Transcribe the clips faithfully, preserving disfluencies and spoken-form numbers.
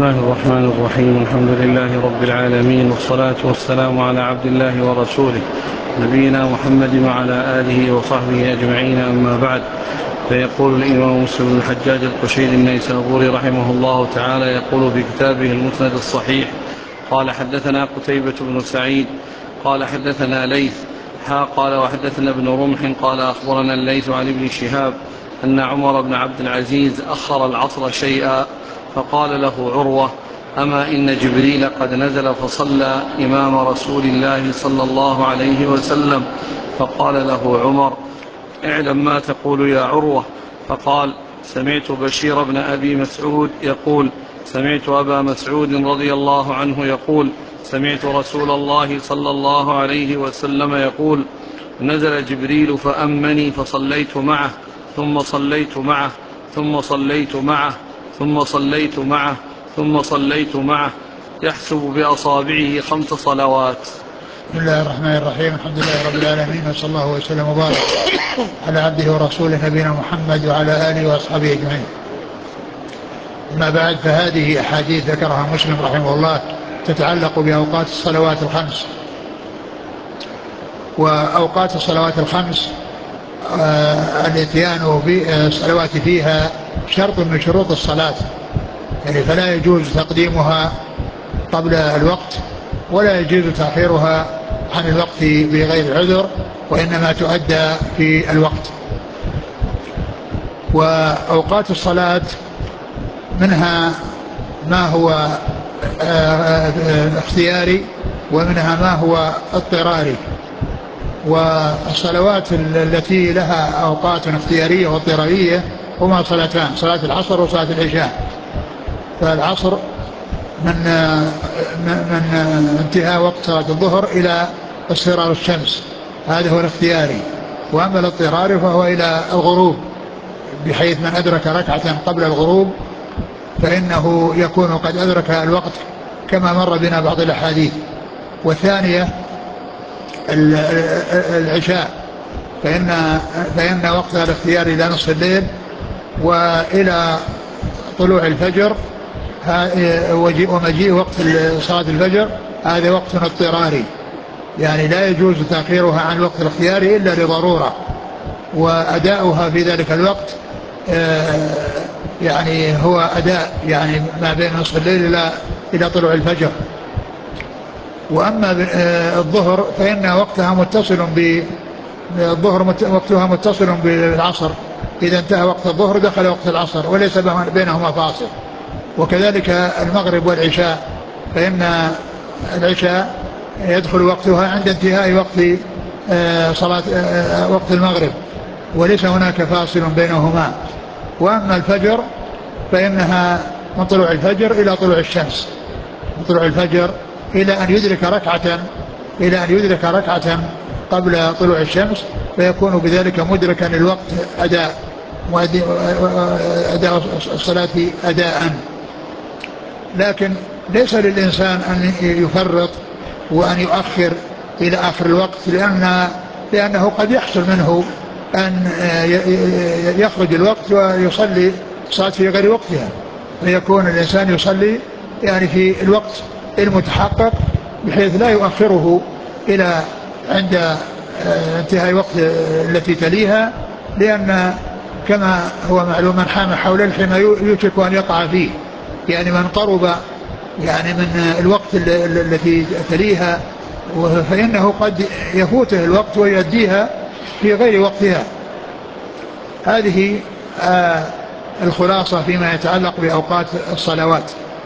الله الرحمن الرحيم. الحمد لله رب العالمين، والصلاة والسلام على عبد الله ورسوله نبينا محمد وعلى آله وصحبه أجمعين، أما بعد. فيقول الإمام مسلم بن الحجاج القشيري النيسابوري رحمه الله تعالى، يقول في كتابه المسند الصحيح: قال حدثنا قتيبة بن سعيد قال حدثنا ليث حا قال وحدثنا ابن رمح قال أخبرنا الليث عن ابن شهاب أن عمر بن عبد العزيز أخر العصر شيئا، فقال له عروة: أما إن جبريل قد نزل فصلى إمام رسول الله صلى الله عليه وسلم. فقال له عمر: اعلم ما تقول يا عروة. فقال: سمعت بشير بن أبي مسعود يقول: سمعت أبا مسعود رضي الله عنه يقول: سمعت رسول الله صلى الله عليه وسلم يقول: نزل جبريل فأمني فصليت معه ثم صليت معه ثم صليت معه ثم صليت معه ثم صليت معه يحسب بأصابعه خمس صلوات. بسم الله الرحمن الرحيم. الحمد لله رب العالمين، وصلى الله وسلم وبارك على عبده ورسوله نبينا محمد وعلى آله وأصحابه أجمعين. أما بعد، فهذه أحاديث ذكرها مسلم رحمه الله تتعلق بأوقات الصلوات الخمس. وأوقات الصلوات الخمس آه الاتيان بالصلوات فيها شرط من شروط الصلاة، يعني فلا يجوز تقديمها قبل الوقت ولا يجوز تأخيرها عن الوقت بغير عذر، وإنما تؤدى في الوقت. وأوقات الصلاة منها ما هو اختياري ومنها ما هو اضطراري. والصلوات التي لها أوقات اختيارية واضطرارية هما صلاتان: صلاة العصر وصلاة العشاء. فالعصر من من انتهاء وقت صلاة الظهر إلى اصفرار الشمس، هذا هو الاختياري. وأما الاضطراري فهو إلى الغروب، بحيث من أدرك ركعة قبل الغروب فإنه يكون قد أدرك الوقت، كما مر بنا بعض الأحاديث. والثانية العشاء، فإن, فإن وقتها الاختياري إلى نصف الليل وإلى طلوع الفجر، ومجيء وقت صلاة الفجر هذا وقت اضطراري، يعني لا يجوز تأخيرها عن الوقت الاختياري إلا لضرورة، وأداؤها في ذلك الوقت يعني هو أداء يعني ما بين نصف الليل إلى إلى طلوع الفجر. وأما الظهر فإن وقتها متصل ب الظهر وقتها متصل بالعصر، إذا انتهى وقت الظهر دخل وقت العصر وليس بينهما فاصل. وكذلك المغرب والعشاء، فإن العشاء يدخل وقتها عند انتهاء وقت صلاة وقت المغرب، وليس هناك فاصل بينهما. وأما الفجر فإنها من طلوع الفجر إلى طلوع الشمس، من طلوع الفجر إلى أن يدرك ركعة إلى أن يدرك ركعة قبل طلوع الشمس، فيكون بذلك مدركا للوقت أداء أداء الصلاة أداء. لكن ليس للإنسان أن يفرط وأن يؤخر إلى آخر الوقت، لأن لأنه قد يحصل منه أن يخرج الوقت ويصلي صلاة في غير وقتها، فيكون الإنسان يصلي يعني في الوقت المتحقق بحيث لا يؤخره إلى عند انتهاء وقت التي تليها، لأن كما هو معلوم من حام حول الحمى يوشك أن يقع فيه، يعني من قرب يعني من الوقت التي تليها فإنه قد يفوته الوقت ويؤديها في غير وقتها. هذه آه الخلاصة فيما يتعلق بأوقات الصلوات.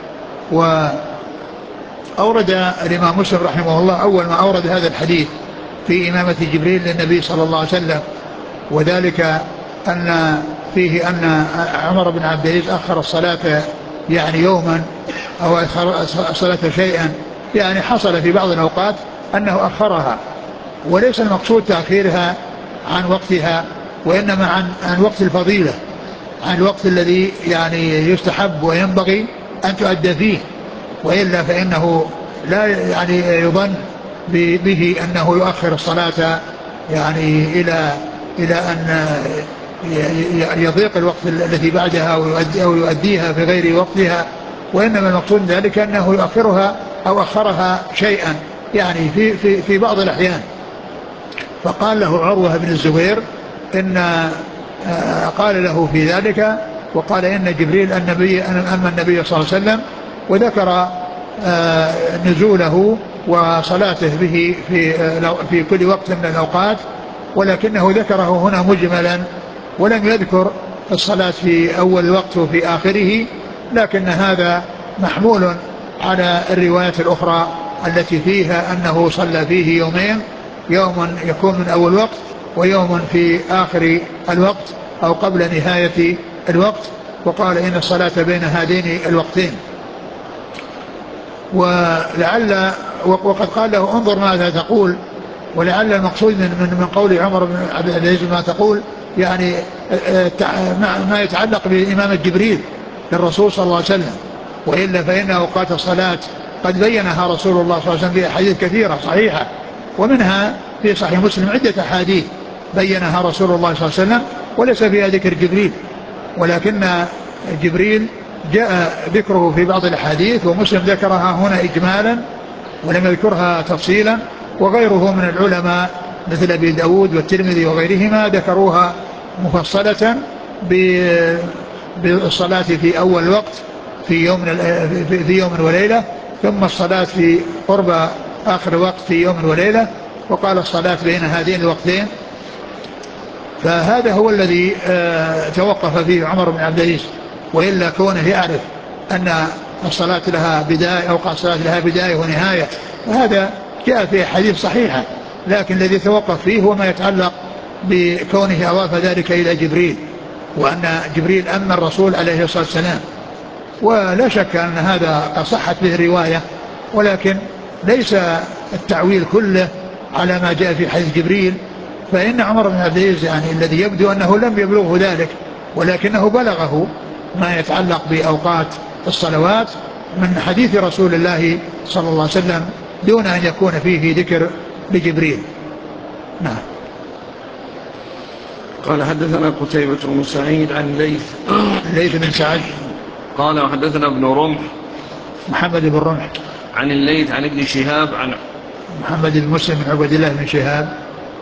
وأورد الإمام مسلم رحمه الله أول ما أورد هذا الحديث في إمامة جبريل للنبي صلى الله عليه وسلم، وذلك أن فيه أن عمر بن عبد العزيز أخر الصلاة يعني يوما أو أخر الصلاة شيئا، يعني حصل في بعض الأوقات أنه أخرها، وليس المقصود تأخيرها عن وقتها، وإنما عن, عن وقت الفضيلة، عن الوقت الذي يعني يستحب وينبغي أن تؤدى فيه، وإلا فإنه لا يعني يظن به أنه يؤخر الصلاة يعني إلى إلى أن يضيق الوقت الذي بعدها أو يؤديها في غير وقتها، وإنما المقصود ذلك أنه يؤخرها أو أخرها شيئا يعني في, في, في بعض الأحيان. فقال له عروة بن الزبير إن قال له في ذلك وقال إن جبريل النبي أما النبي صلى الله عليه وسلم وذكر نزوله وصلاته به في في كل وقت من الأوقات، ولكنه ذكره هنا مجملا ولم يذكر الصلاة في أول الوقت وفي آخره، لكن هذا محمول على الروايات الأخرى التي فيها أنه صلى فيه يومين، يوم يكون من أول وقت ويوم في آخر الوقت أو قبل نهاية الوقت. وقال إن الصلاة بين هذين الوقتين. ولعل وقد قال له انظر ماذا تقول، ولعل المقصود من, من, من قول عمر بن عبد العزيز ما تقول يعني ما يتعلق بإمامة جبريل للرسول صلى الله عليه وسلم، وإلا فإن أوقات الصلاة قد بينها رسول الله صلى الله عليه وسلم في أحاديث كثيرة صحيحة، ومنها في صحيح مسلم عدة أحاديث بينها رسول الله صلى الله عليه وسلم وليس فيها ذكر جبريل، ولكن جبريل جاء ذكره في بعض الأحاديث، ومسلم ذكرها هنا إجمالا ولم يذكرها تفصيلا، وغيره من العلماء مثل أبي داود والترمذي وغيرهما ذكروها مفصلة بالصلاة في أول وقت في يوم في يوم وليلة، ثم الصلاة في قرب آخر وقت في يوم وليلة، وقال الصلاة بين هذين الوقتين. فهذا هو الذي توقف فيه عمر بن عبد العزيز، وإلا كونه يعرف أن الصلاة لها بداية أو الصلاة لها بداية ونهاية، وهذا جاء في حديث صحيحة، لكن الذي توقف فيه هو ما يتعلق بكونه أضاف ذلك إلى جبريل، وأن جبريل أما الرسول عليه الصلاة والسلام. ولا شك أن هذا صحت به الرواية، ولكن ليس التعويل كله على ما جاء في حديث جبريل، فإن عمر بن عبد العزيز يعني الذي يبدو أنه لم يبلغه ذلك، ولكنه بلغه ما يتعلق بأوقات الصلوات من حديث رسول الله صلى الله عليه وسلم دون أن يكون فيه ذكر لجبريل. نعم. قال حدثنا قتيبة بن سعيد عن ليث ليث بن سعد قال وحدثنا ابن رمح محمد بن رمح عن الليث عن ابن شهاب عن محمد بن مسلم بن عبد الله بن شهاب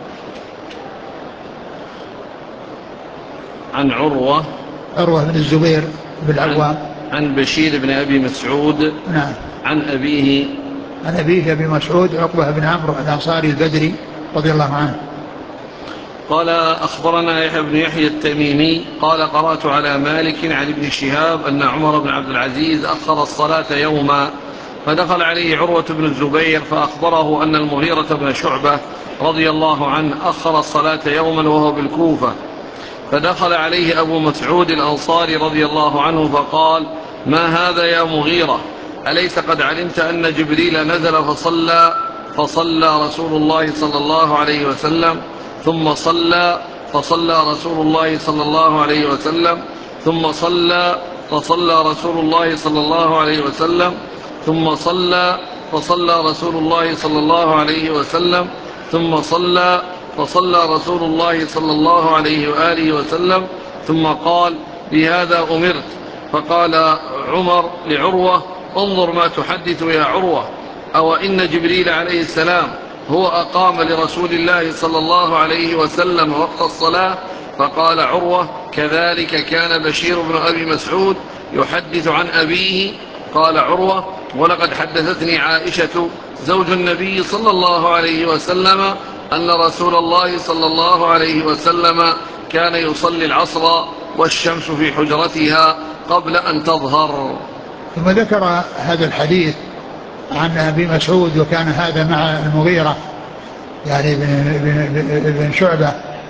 عن عروة عروة بن الزبير بن العوام عن, عن بشير بن أبي مسعود نعم عن أبيه عن أبيه أبي مسعود عقبة بن عمرو الأنصاري البدري رضي الله عنه قال أخبرنا يحيى بن يحيى التميمي قال قرأت على مالك عن ابن شهاب أن عمر بن عبد العزيز أخر الصلاة يوما، فدخل عليه عروة بن الزبير فأخبره أن المغيرة بن شعبة رضي الله عنه أخر الصلاة يوما وهو بالكوفة، فدخل عليه أبو مسعود الأنصاري رضي الله عنه فقال ما هذا يا مغيرة، أليس قد علمت أن جبريل نزل فصلى فصلى رسول الله صلى الله عليه وسلم ثم صلى فصلى رسول الله صلى الله عليه وسلم ثم صلى فصلى رسول الله صلى الله عليه وسلم ثم صلى فصلى رسول الله صلى الله عليه وسلم ثم صلى فصلى رسول الله صلى الله عليه وآله وسلم ثم قال بهذا أمرت. فقال عمر لعروة انظر ما تحدث يا عروة، أو إن جبريل عليه السلام هو أقام لرسول الله صلى الله عليه وسلم وقت الصلاة؟ فقال عروة كذلك كان بشير بن أبي مسعود يحدث عن أبيه. قال عروة ولقد حدثتني عائشة زوج النبي صلى الله عليه وسلم أن رسول الله صلى الله عليه وسلم كان يصلي العصر والشمس في حجرتها قبل أن تظهر. ثم ذكر هذا الحديث عن أبي مسعود، وكان هذا مع المغيرة يعني بن شعبة،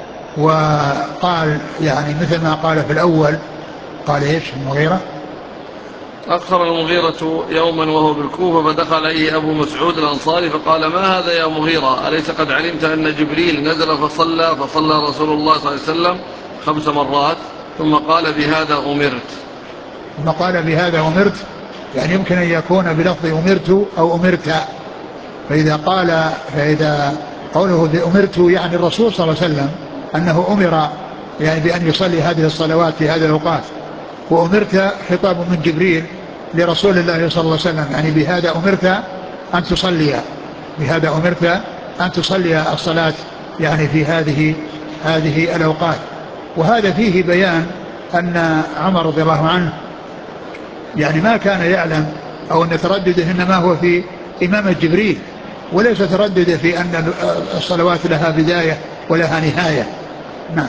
وقال يعني مثل ما قال في الأول، قال إيش المغيرة أخر المغيرة يوما وهو بالكوفة فدخل عليه أبو مسعود الأنصاري فقال ما هذا يا مغيرة، أليس قد علمت أن جبريل نزل فصلى فصلى رسول الله صلى الله عليه وسلم خمس مرات ثم قال بهذا أمرت. ثم قال بهذا أمرت، يعني يمكن أن يكون بلفظ أمرت أو أمرت، فإذا قال فإذا قوله بأمرت يعني الرسول صلى الله عليه وسلم أنه أمر يعني بأن يصلي هذه الصلوات في هذه الأوقات، وأمرت خطاب من جبريل لرسول الله صلى الله عليه وسلم، يعني بهذا أمرت أن تصلي، بهذا أمرت أن تصلي الصلاة يعني في هذه هذه الأوقات. وهذا فيه بيان أن عمر رضي الله عنه يعني ما كان يعلم، أو أن تردده إنما هو في إمامة جبريل، وليس تردده في أن الصلوات لها بداية ولها نهاية. نعم.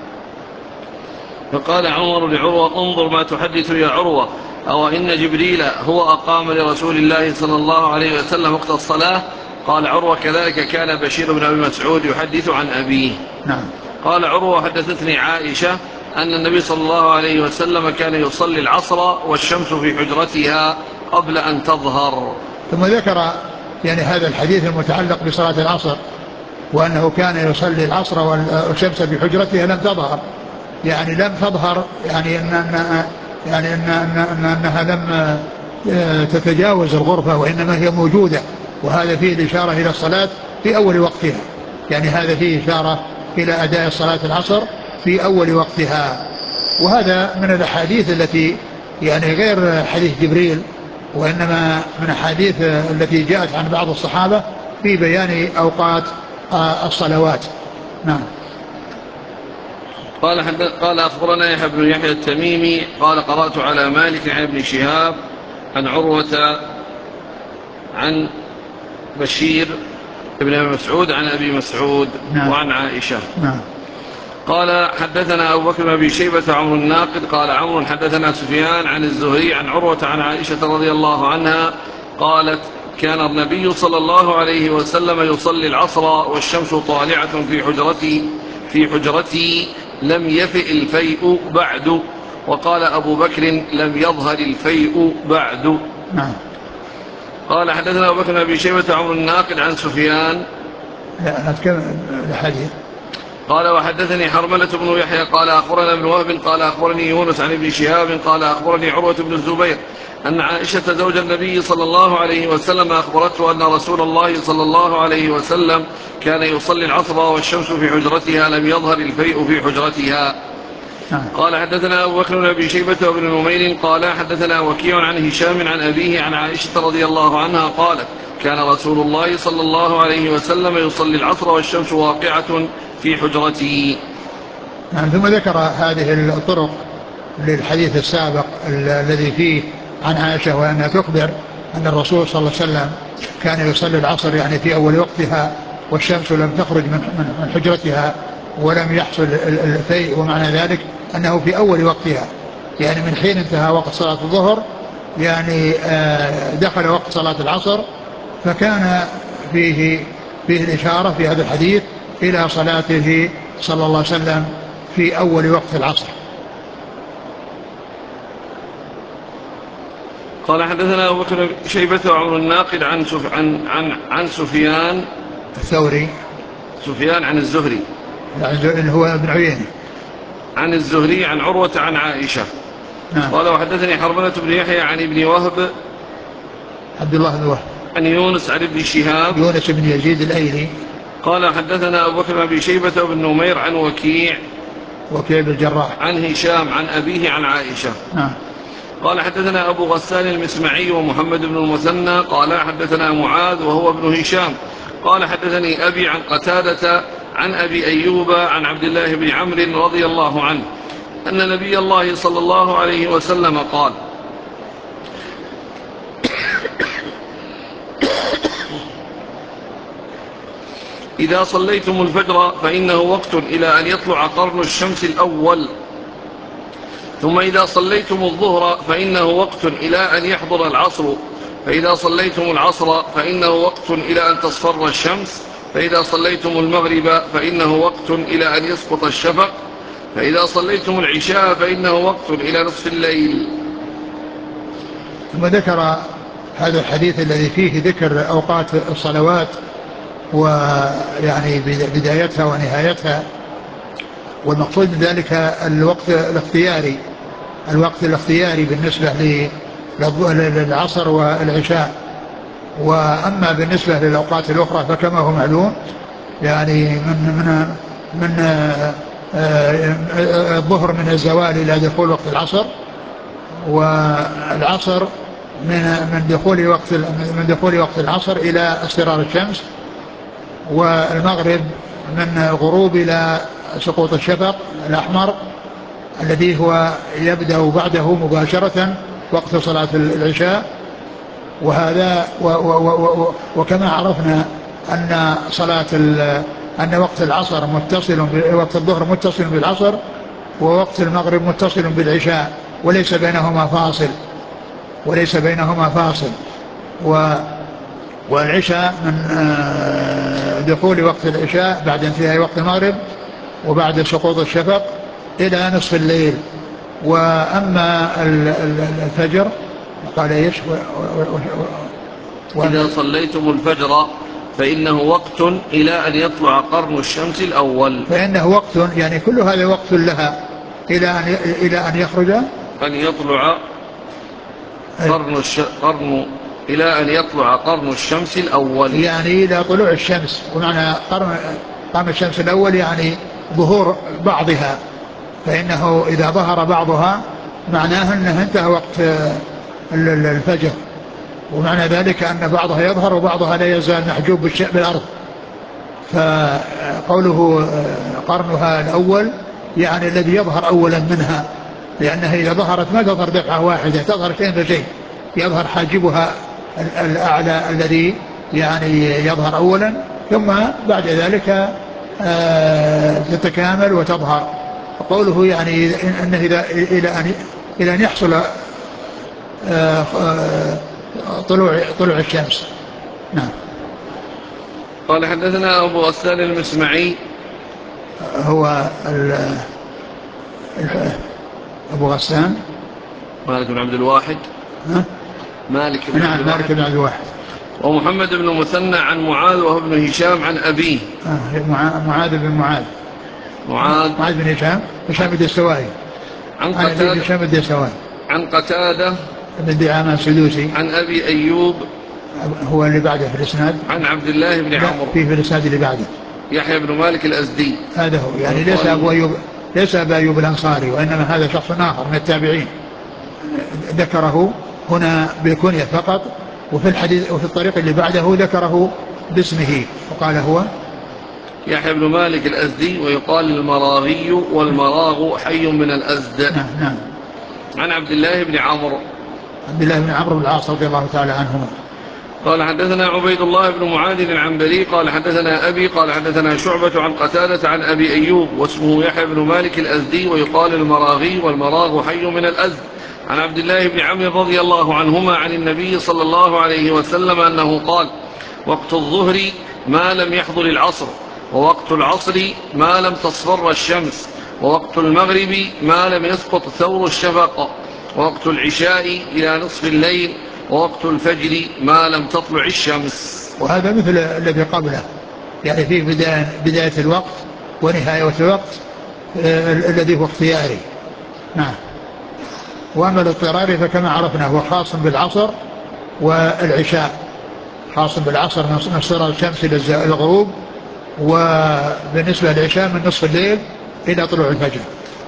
فقال عمر لعروة: انظر ما تحدث يا عروة، أو إن جبريل هو أقام لرسول الله صلى الله عليه وسلم وقت الصلاة؟ قال عروة: كذلك كان بشير بن أبي مسعود يحدث عن أبيه. نعم. قال عروة: حدثتني عائشة أن النبي صلى الله عليه وسلم كان يصلي العصر والشمس في حجرتها قبل أن تظهر. ثم ذكر يعني هذا الحديث المتعلق بصلاة العصر، وأنه كان يصلي العصر والشمس في حجرتها لم تظهر، يعني لم تظهر، يعني أن أن يعني أن أن أنها لم تتجاوز الغرفة، وإنما هي موجودة. وهذا فيه الإشارة إلى الصلاة في أول وقتها، يعني هذا فيه إشارة إلى أداء صلاة العصر في أول وقتها. وهذا من الأحاديث التي يعني غير حديث جبريل، وإنما من الأحاديث التي جاءت عن بعض الصحابة في بيان أوقات الصلوات. نعم. قال قال أخبرنا يحيى بن يحيى التميمي قال قرأت على مالك عن ابن شهاب عن عروة عن بشير ابن أبي مسعود عن أبي مسعود. نعم. وعن عائشة. نعم. قال حدثنا أبو بكر بن أبي شيبة عمرو الناقد قال عمرو حدثنا سفيان عن الزهري عن عروة عن عائشة رضي الله عنها قالت: كان النبي صلى الله عليه وسلم يصلي العصر والشمس طالعة في حجرتي في حجرتي لم يفئ الفيء بعد. وقال أبو بكر: لم يظهر الفيء بعد. نعم. قال حدثنا أبو بكر بن أبي شيبة عمرو الناقد عن سفيان. لا نتكلم الحديث. قال وحدثني حرملة بن يحيى قال أخبرنا ابن وهب قال أخبرني يونس عن ابن شهاب قال أخبرني عروة بن الزبير أن عائشة زوج النبي صلى الله عليه وسلم أخبرته أن رسول الله صلى الله عليه وسلم كان يصلي العصر والشمس في حجرتها لم يظهر الفيء في حجرتها. قال حدثنا أبو بكر بن أبي شيبة وابن نمير قال حدثنا وكيع عن هشام عن أبيه عن عائشة رضي الله عنها قالت: كان رسول الله صلى الله عليه وسلم يصلي العصر والشمس واقعة في حجرته. يعني ثم ذكر هذه الطرق للحديث السابق الذي فيه عن عائشة، وأنها تخبر أن الرسول صلى الله عليه وسلم كان يصلي العصر يعني في أول وقتها، والشمس لم تخرج من حجرتها ولم يحصل الفيء، ومعنى ذلك أنه في أول وقتها، يعني من حين انتهى وقت صلاة الظهر يعني دخل وقت صلاة العصر، فكان فيه فيه الإشارة في هذا الحديث إلى صلاته صلى الله عليه وسلم في أول وقت العصر. قال حدثنا أبو بكر شيبة وعمر الناقد عن سف... عن عن عن سفيان الثوري سفيان عن الزهري اللي هو ابن عيينة عن الزهري عن عروة عن عائشة. نعم. قال وحدثني حرملة بن يحيى عن ابن وهب عبد الله بن وهب عن يونس عن ابن شهاب يونس بن يزيد الأيلي قال حدثنا أبو بكر بن أبي شيبة وابن نمير عن وكيع وكيع بن الجراح عن هشام عن أبيه عن عائشة. نعم. قال حدثنا أبو غسان المسمعي ومحمد بن المثنى قال حدثنا معاذ وهو ابن هشام قال حدثني أبي عن قتادة عن أبي أيوب عن عبد الله بن عمرو رضي الله عنه أن نبي الله صلى الله عليه وسلم قال: إذا صليتم الفجر فإنه وقت إلى أن يطلع قرن الشمس الأول، ثم إذا صليتم الظهر فإنه وقت إلى أن يحضر العصر، فإذا صليتم العصر فإنه وقت إلى أن تصفر الشمس، فإذا صليتم المغرب فإنه وقت إلى أن يسقط الشفق، فإذا صليتم العشاء فإنه وقت إلى نصف الليل. ثم ذكر هذا الحديث الذي فيه ذكر أوقات الصلوات ويعني بدايتها ونهايتها، والمقصود من ذلك الوقت الاختياري الوقت الاختياري بالنسبة للعصر والعشاء. وأما بالنسبة للأوقات الأخرى فكما هو معلوم يعني من من من الظهر من الزوال إلى دخول وقت العصر، والعصر من من دخول وقت من دخول وقت العصر إلى اصفرار الشمس، والمغرب من الغروب إلى سقوط الشفق الأحمر الذي هو يبدأ بعده مباشرة وقت صلاة العشاء. وهذا و و و وكما عرفنا أن صلاة أن وقت العصر متصل وقت الظهر متصل بالعصر، ووقت المغرب متصل بالعشاء، وليس بينهما فاصل وليس بينهما فاصل و والعشاء من دخول وقت العشاء بعد انتهاء وقت المغرب وبعد سقوط الشفق إلى نصف الليل. وأما الفجر قال ايش؟ إذا صليتم الفجر فإنه وقت إلى أن يطلع قرن الشمس الأول. فإنه وقت يعني كل هذا وقت لها إلى أن إلى أن يخرج أن يطلع قرن الش... قرن إلى أن يطلع قرن الشمس الأول، يعني إلى طلوع الشمس. ومعنى قرن قرن الشمس الأول يعني ظهور بعضها، فإنه إذا ظهر بعضها معناه أنه انتهى وقت الفجر، ومعنى ذلك أن بعضها يظهر وبعضها لا يزال محجوب بالأرض. فقوله قرنها الأول يعني الذي يظهر أولا منها، لأنها إذا ظهرت ما تظهر دفعة واحدة، تظهر شيء فشيء، يظهر حاجبها الأعلى الذي يعني يظهر أولا، ثم بعد ذلك تتكامل وتظهر. وقوله يعني أنه إذا إلى أن إلى أن يحصل طلوع طلوع الشمس. نعم. قال حدثنا أبو غسان المسمعي، هو أبو غسان مالك بن عبد الواحد. ها؟ مالك بن نعم عبد الواحد. مالك بن عبد الواحد. ومحمد بن مثنى عن معاذ وهو ابن هشام عن أبيه. معاذ بن معاذ معاذ معاذ بن هشام هشام الدستوائي عن قتادة هشام الدستوائي عن قتادة بن دعامة السدوسي عن أبي أيوب هو اللي بعده في الإسناد، عن عبد الله بن عمرو في في الإسناد اللي بعده يحيى بن مالك الأزدي. هذا هو يعني ليس أبو أيوب ليس أبو أيوب الأنصاري، وإنما هذا شخص آخر من التابعين ذكره هنا بالكنية فقط، وفي الحديث وفي الطريق اللي بعده ذكره باسمه وقال هو يحيى بن مالك الأزدي ويقال المراغي، والمراغ حي من الأزد. نعم نعم. عن عبد الله بن عمرو عبد الله بن عمرو بن العاص رضي الله تعالى عنهما قال حدثنا عبيد الله بن معاذ العنبري قال حدثنا أبي قال حدثنا شعبة عن قتادة عن أبي أيوب واسمه يحيى بن مالك الأزدي ويقال المراغي، والمراغ حي من الأزد. عن عبد الله بن عمرو رضي الله عنهما عن النبي صلى الله عليه وسلم أنه قال: وقت الظهر ما لم يحضر العصر، ووقت العصر ما لم تصفر الشمس، ووقت المغرب ما لم يسقط ثور الشفق، ووقت العشاء إلى نصف الليل، ووقت الفجر ما لم تطلع الشمس. وهذا مثل الذي قبله، يعني في بداية, بداية الوقت ونهاية الوقت آه الذي هو اختياري. نعم. وأما الاضطراري فكما عرفنا هو خاص بالعصر والعشاء، خاص بالعصر من اصفرار الشمس إلى الغروب، وبالنسبة للعشاء من نصف الليل إلى طلوع الفجر.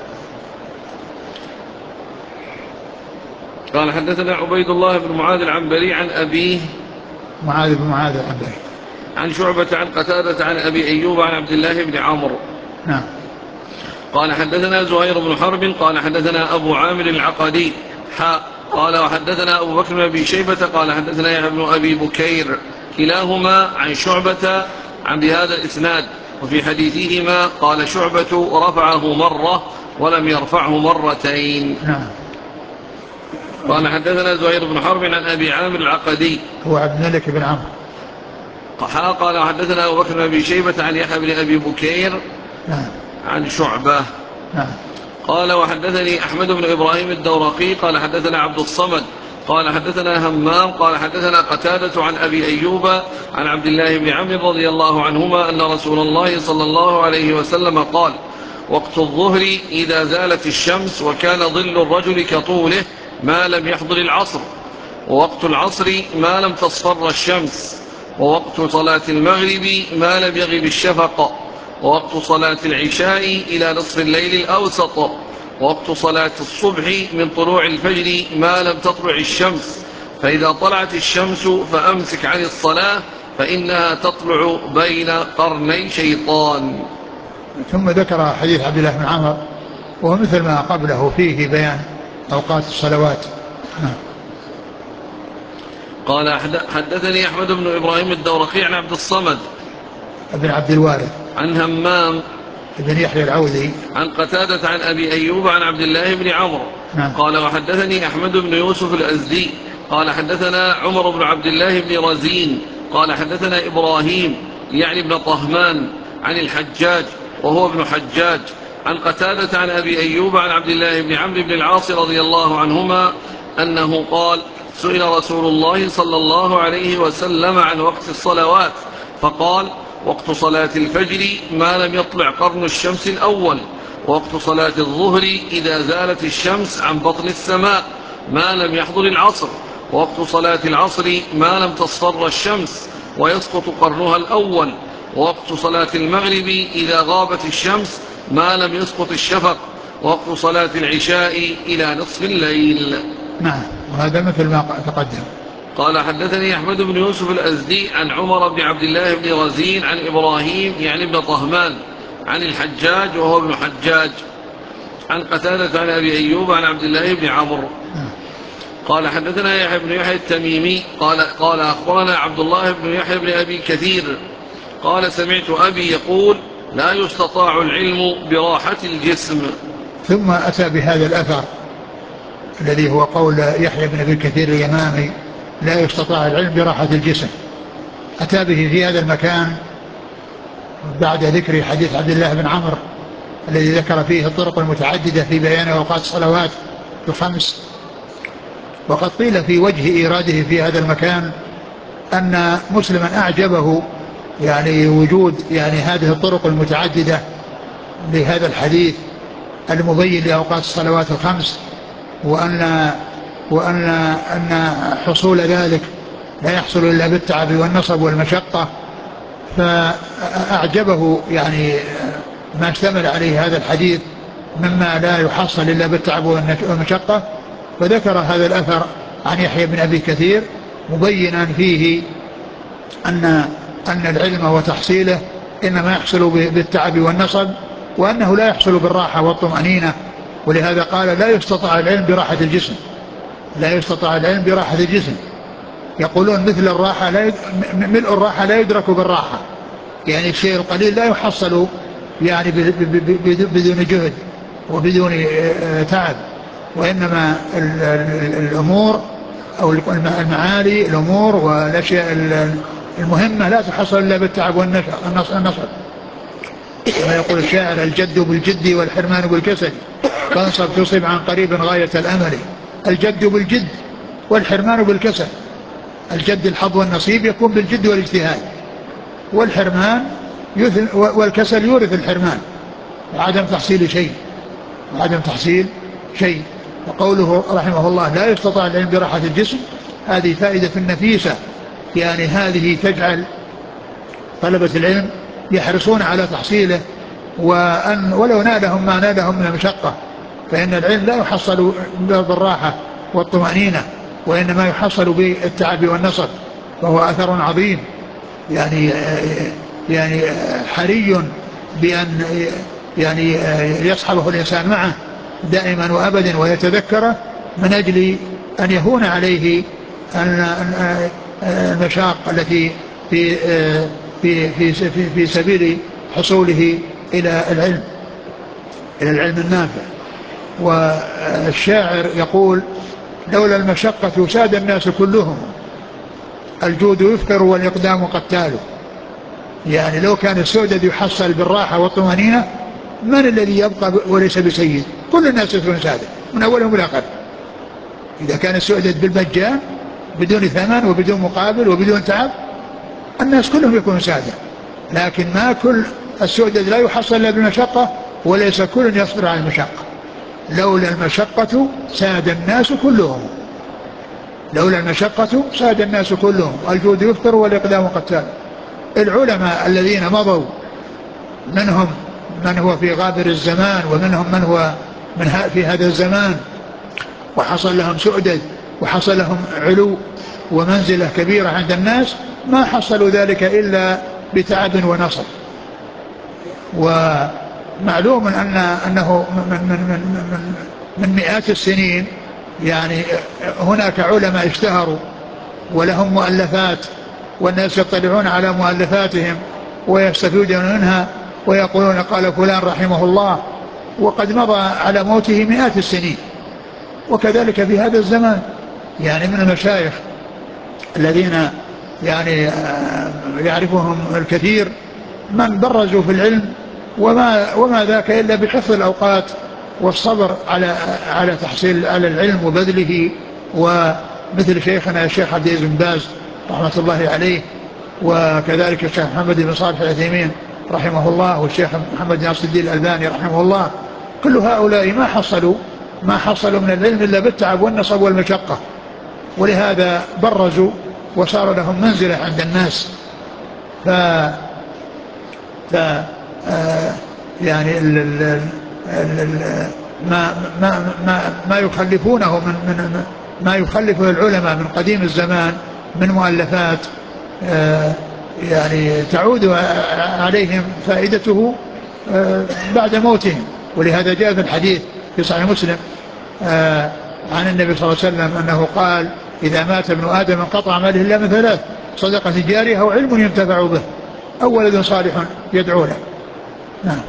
قال حدثنا عبيد الله بن معاذ العنبري عن أبيه معاذ بن معاذ العنبري عن شعبة عن قتادة عن أبي أيوب عن عبد الله بن عمرو. نعم. قال حدثنا زهير بن حرب قال حدثنا أبو عامر العقدي حاء قال وحدثنا أبو بكر بن أبي شيبة قال حدثنا يحيى بن أبي بكير كلاهما عن شعبة عن بهذا الإسناد، وفي حديثهما قال شعبة رفعه مرة ولم يرفعه مرتين. نعم. قال حدثنا زهير بن حرب عن أبي عامر العقدي هو عبد الملك بن عمرو. قال حدثنا أبو بكر بن أبي شيبة عن يحيى بن أبي بكير نعم. عن شعبة. نعم. قال وحدثني أحمد بن إبراهيم الدورقي قال حدثنا عبد الصمد قال حدثنا همام قال حدثنا قتادة عن أبي أيوب عن عبد الله بن عمرو رضي الله عنهما أن رسول الله صلى الله عليه وسلم قال: وقت الظهر إذا زالت الشمس وكان ظل الرجل كطوله ما لم يحضر العصر، ووقت العصر ما لم تصفر الشمس، ووقت صلاة المغرب ما لم يغب الشفق، ووقت صلاة العشاء إلى نصف الليل الأوسط، ووقت صلاة الصبح من طلوع الفجر ما لم تطلع الشمس، فإذا طلعت الشمس فأمسك عن الصلاة فإنها تطلع بين قرني شيطان. ثم ذكر حديث عبد الله بن عمر ومثل ما قبله فيه بيان أوقات الصلوات. قال حدثني أحمد بن إبراهيم الدورقي عن عبد الصمد بن عبد الوارث عن همام بن يحيى العوذي عن قتادة عن أبي أيوب عن عبد الله بن عمرو قال وحدثني أحمد بن يوسف الأزدي قال حدثنا عمر بن عبد الله بن رزين قال حدثنا إبراهيم يعني ابن طهمان عن الحجاج وهو ابن حجاج عن قتادة عن أبي أيوب عن عبد الله بن عمرو بن العاص رضي الله عنهما أنه قال سئل رسول الله صلى الله عليه وسلم عن وقت الصلوات فقال وقت صلاة الفجر ما لم يطلع قرن الشمس الأول، ووقت صلاة الظهر إذا زالت الشمس عن بطن السماء ما لم يحضر العصر، ووقت صلاة العصر ما لم تصفر الشمس ويسقط قرنها الأول، ووقت صلاة المغرب إذا غابت الشمس ما لم يسقط الشفق، ووقت صلاة العشاء إلى نصف الليل. نعم، وهذا مثل ما تقدم. قال حدثني أحمد بن يوسف الأزدي عن عمر بن عبد الله بن رزين عن إبراهيم يعني ابن طهمان عن الحجاج وهو ابن حجاج عن قتادة عن أبي أيوب عن عبد الله بن عمرو قال حدثنا يحيى بن يحيى التميمي قال قال أخبرنا عبد الله بن يحيى بن أبي كثير قال سمعت أبي يقول لا يستطاع العلم براحة الجسم. ثم أتى بهذا الأثر الذي هو قول يحيى بن أبي كثير اليمامي لا يستطاع العلم براحة الجسم، أتى به في هذا المكان بعد ذكر حديث عبد الله بن عمرو الذي ذكر فيه الطرق المتعددة في بيان أوقات الصلوات الخمس. وقد قيل في وجه إيراده في هذا المكان أن مسلما أعجبه يعني وجود يعني هذه الطرق المتعددة لهذا الحديث المبين لأوقات الصلوات الخمس، وأن وأن أن حصول ذلك لا يحصل إلا بالتعب والنصب والمشقة، فأعجبه يعني ما اشتمل عليه هذا الحديث مما لا يحصل إلا بالتعب والمشقة، فذكر هذا الأثر عن يحيى بن أبي كثير مبينا فيه أن أن العلم وتحصيله إنما يحصل بالتعب والنصب، وأنه لا يحصل بالراحة والطمأنينة، ولهذا قال لا يستطاع العلم براحة الجسم، لا يستطاع العلم براحة الجسم. يقولون مثل الراحة لا يد... ملء الراحة لا يدرك بالراحة، يعني الشيء القليل لا يحصل يعني ب... ب... ب... بدون جهد وبدون تعب، وإنما ال... ال... الأمور أو المعالي الأمور والأشياء المهمة لا تحصل إلا بالتعب والنصب. كما يقول الشاعر الجد بالجد والحرمان بالكسل، فانصب تصب عن قريب غاية الأمل. الجد بالجد والحرمان بالكسل، الجد الحظ والنصيب يكون بالجد والاجتهاد، والحرمان والكسل يورث الحرمان وعدم تحصيل شيء وعدم تحصيل شيء. وقوله رحمه الله لا يستطاع العلم براحة الجسم، هذه فائدة نفيسة، يعني هذه تجعل طلبة العلم يحرصون على تحصيله، وأن ولو نالهم ما نالهم من المشقة، فإن العلم لا يحصل بالراحة والطمأنينة، وإنما يحصل بالتعب والنصب، وهو أثر عظيم. يعني يعني حري بأن يعني يصحبه الإنسان معه دائما وأبدا ويتذكره من أجل أن يهون عليه المشاق التي في في في في, في سبيل حصوله إلى العلم إلى العلم النافع. والشاعر يقول لولا المشقة ساد الناس كلهم، الجود يفقر والإقدام قتال. يعني لو كان السؤدد يحصل بالراحة والطمأنينة من الذي يبقى وليس بسيد؟ كل الناس يكون سادة من أولهم إلى آخرهم. إذا كان السؤدد بالمجان بدون ثمن وبدون مقابل وبدون تعب الناس كلهم يكونون سادة، لكن ما كل السؤدد لا يحصل إلا بالمشقة، وليس كل يصبر على المشقة. لولا المشقة ساد الناس كلهم، لولا المشقة ساد الناس كلهم، الجود يفطر والإقدام قتال. العلماء الذين مضوا منهم من هو في غابر الزمان، ومنهم من هو من في هذا الزمان وحصل لهم سؤدد وحصل لهم علو ومنزلة كبيرة عند الناس ما حصلوا ذلك إلا بتعب ونصر. ومعلوم أن أنه من, من, من, من, من مئات السنين يعني هناك علماء اشتهروا ولهم مؤلفات والناس يطلعون على مؤلفاتهم ويستفيدون منها ويقولون قال فلان رحمه الله، وقد مضى على موته مئات السنين. وكذلك في هذا الزمان يعني من المشايخ الذين يعني يعرفهم الكثير من برزوا في العلم وما, وما ذاك إلا بحفظ الأوقات والصبر على على تحصيل على العلم وبذله، ومثل شيخنا الشيخ عبد العزيز بن باز رحمة الله عليه، وكذلك الشيخ محمد بن صالح العثيمين رحمه الله، والشيخ محمد ناصر الدين الألباني رحمه الله. كل هؤلاء ما حصلوا ما حصلوا من العلم إلا بالتعب والنصب والمشقة، ولهذا برزوا وصار لهم منزلة عند الناس. ف, ف... آه يعني ال ال ال ال ما ما ما ما يخلفونه من من ما يخلفه العلماء من قديم الزمان من مؤلفات آه يعني تعود عليهم فائدته آه بعد موتهم. ولهذا جاء في الحديث في صحيح مسلم آه عن النبي صلى الله عليه وسلم أنه قال: إذا مات ابن آدم انقطع عمله إلا من ثلاث: صدقة جارية أو علم ينتفع به أو ولد صالح يدعو له. نعم.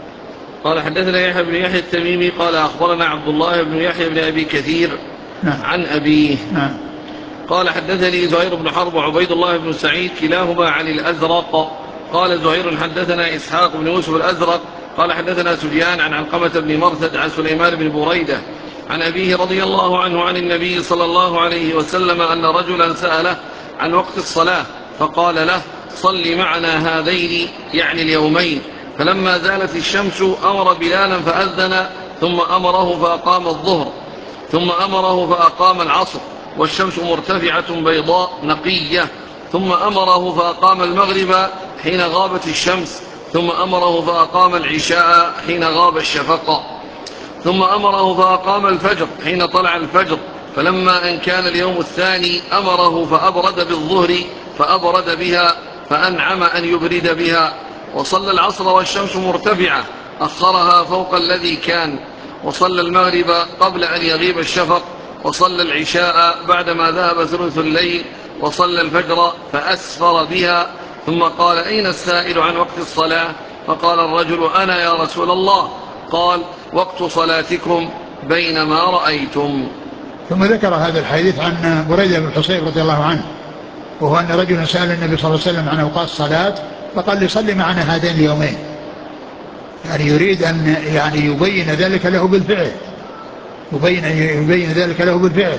قال حدثنا يحيى بن يحيى التميمي قال أخبرنا عبد الله بن يحيى بن أبي كثير نعم. عن أبيه نعم. قال حدثني زهير بن حرب وعبيد الله بن سعيد كلاهما عن الأزرق. قال زهير حدثنا إسحاق بن يوسف الأزرق قال حدثنا سفيان عن علقمة بن مرثد عن سليمان بن بريدة عن أبيه رضي الله عنه عن النبي صلى الله عليه وسلم أن رجلا سأله عن وقت الصلاة فقال له: صل معنا هذين يعني اليومين. فلما زالت الشمس أمر بلالا فأذن ثم أمره فأقام الظهر ثم أمره فأقام العصر والشمس مرتفعة بيضاء نقية ثم أمره فأقام المغرب حين غابت الشمس ثم أمره فأقام العشاء حين غاب الشفق ثم أمره فأقام الفجر حين طلع الفجر. فلما أن كان اليوم الثاني أمره فأبرد بالظهر فأبرد بها فأنعم أن يبرد بها. وصلى العصر والشمس مرتفعة أخرها فوق الذي كان. وصلى المغرب قبل أن يغيب الشفق. وصلى العشاء بعدما ذهب ثلث الليل. وصلى الفجر فأسفر بها. ثم قال: أين السائل عن وقت الصلاة؟ فقال الرجل: أنا يا رسول الله. قال: وقت صلاتكم بينما رأيتم. ثم ذكر هذا الحديث عن بريدة بن الحصيب رضي الله عنه، وهو أن رجلا سأل النبي صلى الله عليه وسلم عن أوقات الصلاة فقال: لصلي معنا هذين اليومين، يعني يريد أن يعني يبين ذلك له بالفعل يبين, يبين ذلك له بالفعل.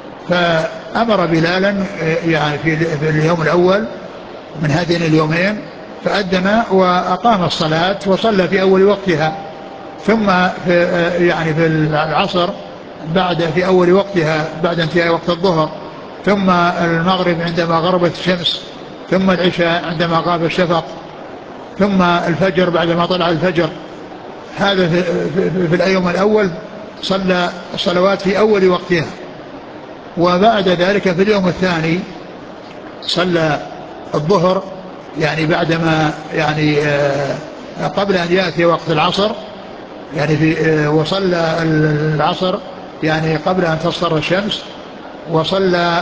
فأمر بلالا يعني في اليوم الأول من هذين اليومين فأذن وأقام الصلاة وصلى في أول وقتها، ثم في يعني في العصر بعد في أول وقتها بعد انتهاء وقت الظهر، ثم المغرب عندما غربت الشمس، ثم العشاء عندما غاب الشفق، ثم الفجر بعدما طلع الفجر. هذا في, في, في اليوم الأول صلى الصلوات في أول وقتها. وبعد ذلك في اليوم الثاني صلى الظهر يعني بعدما يعني قبل أن يأتي وقت العصر، يعني في وصلى العصر يعني قبل أن تصفر الشمس. وصلى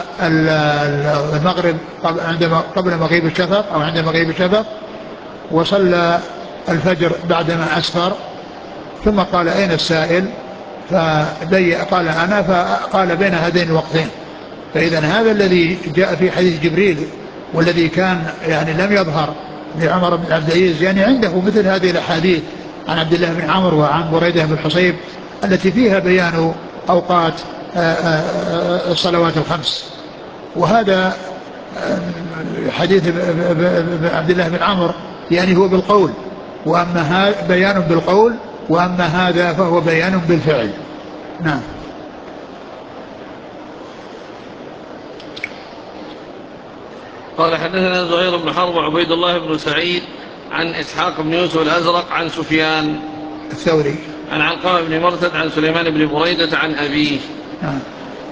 المغرب عندما قبل مغيب الشفق أو عند مغيب الشفق. وصلى الفجر بعدما أسفر. ثم قال: أين السائل؟ فقال: أنا. فقال: بين هذين الوقتين. فإذا هذا الذي جاء في حديث جبريل والذي كان يعني لم يظهر لعمر بن عبد العزيز يعني عنده مثل هذه الأحاديث عن عبد الله بن عمرو وعن بريدة بن الحصيب التي فيها بيان أوقات الصلوات الخمس. وهذا حديث عبد الله بن عمرو يعني هو بالقول، وأما هذا بيان بالقول، وأما هذا فهو بيان بالفعل. نعم. قال حدثنا زهير بن حرب وعبيد الله بن سعيد عن إسحاق بن يوسف الأزرق عن سفيان الثوري عن علقمة بن مرثد عن سليمان بن بريدة عن أبيه. نعم.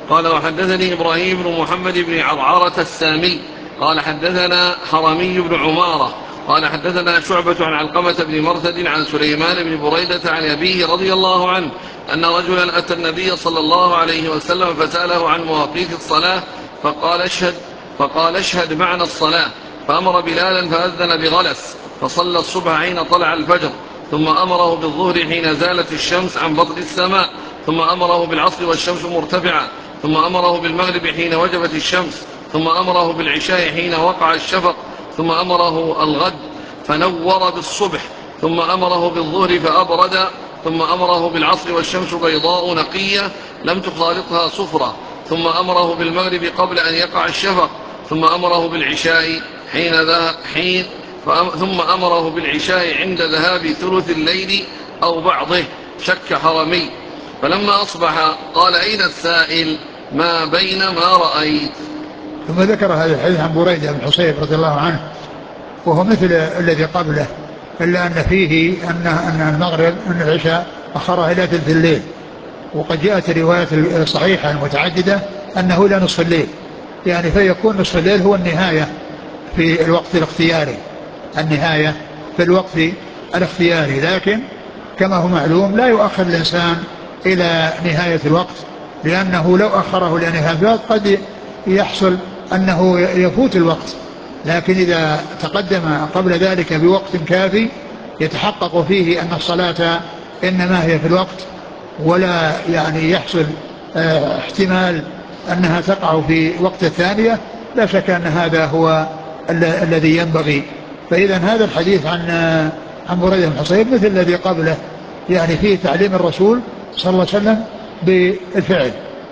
قال وحدثني إبراهيم بن محمد بن عرعرة السامي قال حدثنا حرمي بن عمارة قال حدثنا شعبة عن علقمة بن مرثد عن سليمان بن بريدة عن أبيه رضي الله عنه أن رجلا أتى النبي صلى الله عليه وسلم فسأله عن مواقيت الصلاة فقال اشهد فقال اشهد معنا الصلاة، فأمر بلالا فأذن بغلس فصلى الصبح حين طلع الفجر، ثم أمره بالظهر حين زالت الشمس عن بطن السماء، ثم أمره بالعصر والشمس مرتفعة، ثم أمره بالمغرب حين وجبت الشمس، ثم أمره بالعشاء حين وقع الشفق، ثم أمره الغد فنور بالصبح، ثم أمره بالظهر فأبرد، ثم أمره بالعصر والشمس بيضاء نقية لم تخالطها صفرة، ثم أمره بالمغرب قبل أن يقع الشفق، ثم أمره بالعشاء حين ذهب حين ثم أمره بالعشاء عند ذهاب ثلث الليل أو بعضه. شك حرمي. فلما أصبح قال أين السائل ما بين ما رأيت. ثم ذكر هذا الحديث عن بريدة بن حصيب رضي الله عنه وهو مثل الذي قبله، إلا أن فيه أن أن المغرب أن العشاء أخرها إلى ثلث الليل، وقد جاءت الروايات الصحيحة المتعددة أنه إلى نصف الليل، يعني فيكون نصف الليل هو النهاية في الوقت الاختياري، النهاية في الوقت الاختياري. لكن كما هو معلوم لا يؤخر الإنسان إلى نهاية الوقت، لأنه لو أخره إلى نهاية الوقت قد يحصل أنه يفوت الوقت، لكن إذا تقدم قبل ذلك بوقت كافي يتحقق فيه أن الصلاة إنما هي في الوقت، ولا يعني يحصل اه احتمال أنها تقع في وقت الثانية، لا شك أن هذا هو ال- الذي ينبغي. فإذا هذا الحديث عن عن بريدة بن حصيب مثل الذي قبله، يعني فيه تعليم الرسول صلى الله عليه وسلم بالفعل.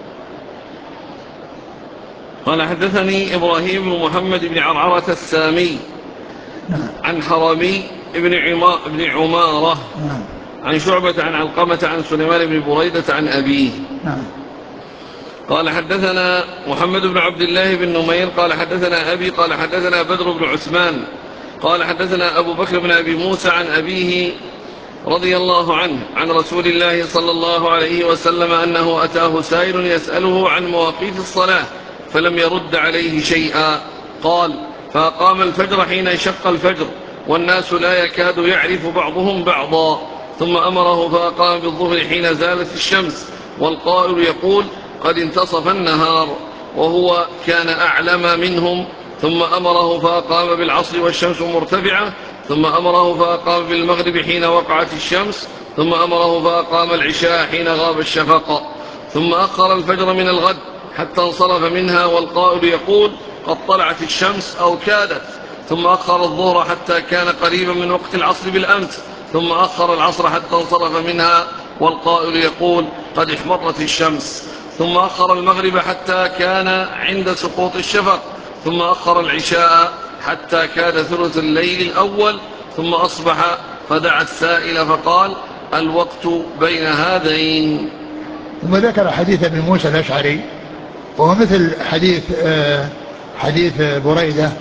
قال حدثني إبراهيم بن محمد بن عرعرة السامي عن حرمي بن, عما بن عمارة عن شعبة عن علقمة عن سليمان بن بريدة عن أبيه. قال حدثنا محمد بن عبد الله بن نمير قال حدثنا أبي قال حدثنا بدر بن عثمان قال حدثنا أبو بكر بن أبي موسى عن أبيه رضي الله عنه عن رسول الله صلى الله عليه وسلم أنه أتاه سائل يسأله عن مواقيت الصلاة فلم يرد عليه شيئا. قال فأقام الفجر حين انشق الفجر والناس لا يكاد يعرف بعضهم بعضا، ثم أمره فأقام بالظهر حين زالت الشمس والقائل يقول قد انتصف النهار وهو كان أعلم منهم، ثم أمره فأقام بالعصر والشمس مرتفعة، ثم أمره فأقام بالمغرب حين وقعت الشمس، ثم أمره فأقام العشاء حين غاب الشفق، ثم أخر الفجر من الغد حتى انصرف منها والقائل يقول قد طلعت الشمس أو كادت، ثم أخر الظهر حتى كان قريبا من وقت العصر بالأمس، ثم أخر العصر حتى انصرف منها والقائل يقول قد احمرت الشمس، ثم أخر المغرب حتى كان عند سقوط الشفق، ثم أخر العشاء حتى كاد ثلث الليل الأول، ثم أصبح فدعا السائل فقال الوقت بين هذين. ثم ذكر حديث ابن موسى الأشعري وهو مثل حديث حديث بريدة،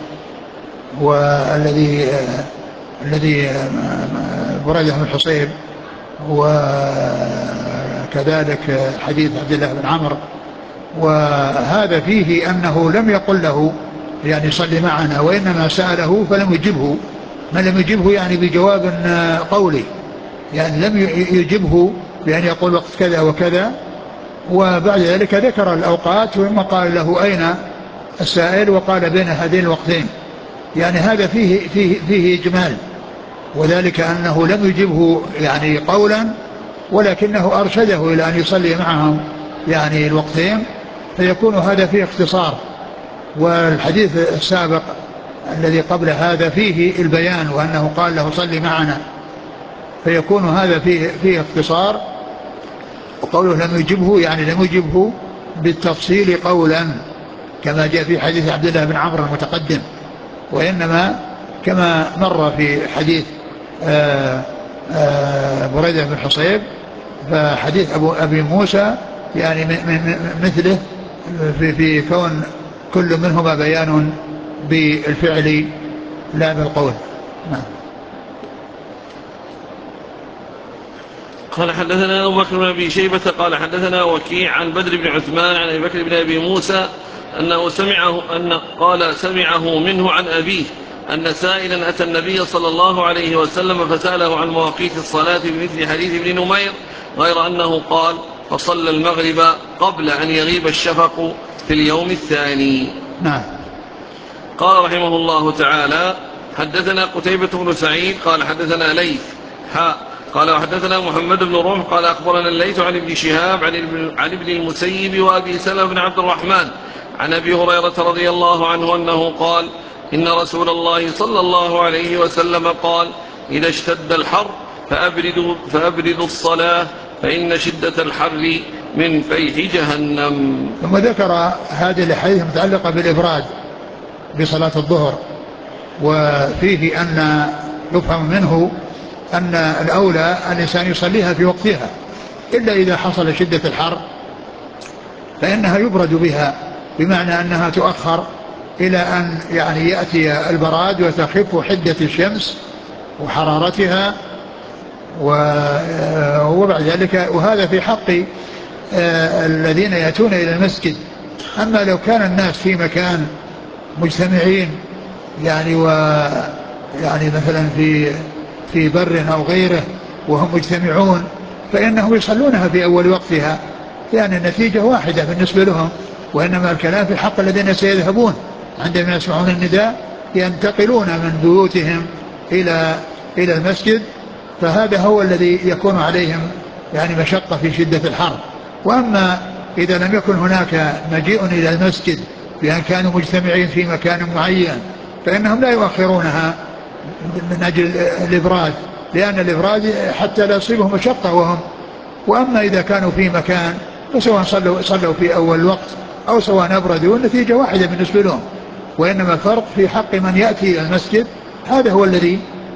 والذي الذي بريدة بن الحصيب، وكذلك حديث عبد الله بن عمرو. وهذا فيه أنه لم يقل له يعني صل معنا، وإنما سأله فلم يجبه، ما لم يجبه يعني بجواب قولي، يعني لم يجبه بأن يقول وقت كذا وكذا. وبعد ذلك ذكر الأوقات ثم قال له أين السائل، وقال بين هذين الوقتين، يعني هذا فيه, فيه, فيه إجمال، وذلك أنه لم يجبه يعني قولا، ولكنه أرشده إلى أن يصلي معهم يعني الوقتين، فيكون هذا فيه اختصار. والحديث السابق الذي قبل هذا فيه البيان، وأنه قال له صلي معنا، فيكون هذا فيه, فيه اختصار. وقوله لم يجبه يعني لم يجبه بالتفصيل قولا كما جاء في حديث عبد الله بن عمرو المتقدم، وإنما كما مر في حديث آآ آآ بريدة بن حصيب، فحديث أبو أبي موسى يعني مثله في, في كون كل منهما بيان بالفعل لا بالقول. نعم. قال حدثنا أبو بكر بن أبي شيبة قال حدثنا وكيع عن بدر بن عثمان عن أبي بكر بن أبي موسى أنه سمعه أن قال سمعه منه عن أبيه أن سائلا أتى النبي صلى الله عليه وسلم فسأله عن مواقيت الصلاة بمثل حديث ابن نمير، غير أنه قال فصلى المغرب قبل أن يغيب الشفق في اليوم الثاني. نعم. قال رحمه الله تعالى حدثنا قتيبة بن سعيد قال حدثنا ليث حاء قال وحدثنا محمد بن رمح قال أخبرنا الليث عن ابن شهاب عن ابن المسيب وأبي سلمة بن عبد الرحمن عن أبي هريرة رضي الله عنه أنه قال إن رسول الله صلى الله عليه وسلم قال إذا اشتد الحر فأبردوا, فأبردوا الصلاة فإن شدة الحر من فيح جهنم. ثم ذكر هذه الأحاديث المتعلقة بالإبراد بصلاة الظهر، وفيه أن يفهم منه أن الأولى الإنسان يصليها في وقتها، إلا إذا حصل شدة الحر فإنها يبرد بها، بمعنى أنها تؤخر إلى أن يعني يأتي البراد وتخف حدة الشمس وحرارتها، وبعد ذلك وهذا في حق الذين يأتون إلى المسجد. أما لو كان الناس في مكان مجتمعين يعني و يعني مثلا في في بر أو غيره وهم مجتمعون فإنهم يصلونها في أول وقتها، لأن النتيجة واحدة بالنسبة لهم، وإنما الكلام في حق الذين سيذهبون عندما يسمعون النداء ينتقلون من بيوتهم إلى إلى المسجد، فهذا هو الذي يكون عليهم يعني مشقة في شدة الحر. وأما إذا لم يكن هناك مجيء إلى المسجد بأن كانوا مجتمعين في مكان معين فإنهم لا يؤخرونها من أجل الإبراد، لأن الإبراد حتى لا يصيبهم مشقة وهم. وأما إذا كانوا في مكان فسواء صلوا, صلوا في أول وقت أو سواء أبردوا النتيجة واحدة بالنسبة لهم، وإنما الفرق في حق من يأتي إلى المسجد، هذا هو الذي.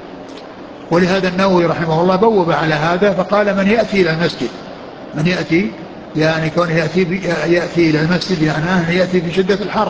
ولهذا النووي رحمه الله بوب على هذا فقال من يأتي إلى المسجد، من يأتي يعني كونه يأتي, يأتي إلى المسجد يعني يأتي في شدة الحر،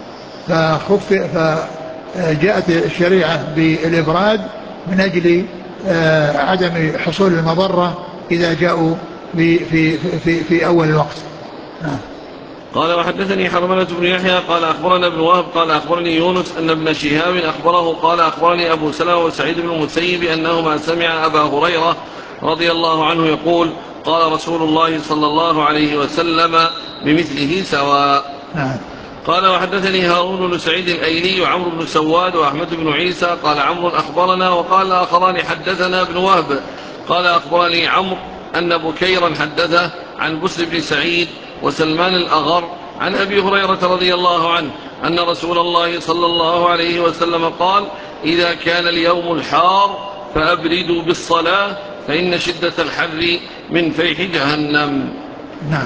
فخف فجاءت الشريعة بالإبراد من أجل عدم حصول المضرة إذا جاءوا في, في, في, في أول الوقت. نعم. قال وحدثني حرملة بن يحيى قال أخبرنا ابن وهب قال أخبرني يونس أن ابن شهاب أخبره قال أخبرني أبو سلمة وسعيد بن المسيب أنهما سمع أبا هريرة رضي الله عنه يقول قال رسول الله صلى الله عليه وسلم بمثله سواء. نعم. قال وحدثني هارون بن سعيد الأيلي وعمرو بن سواد وأحمد بن عيسى قال عمرو أخبرنا وقال آخران حدثنا ابن وهب قال أخبرني عمرو أن بكيرا حدثه عن بسر بن سعيد وسلمان الأغر عن أبي هريرة رضي الله عنه أن رسول الله صلى الله عليه وسلم قال إذا كان اليوم الحار فأبردوا بالصلاة فإن شدة الحر من فيح جهنم. نعم.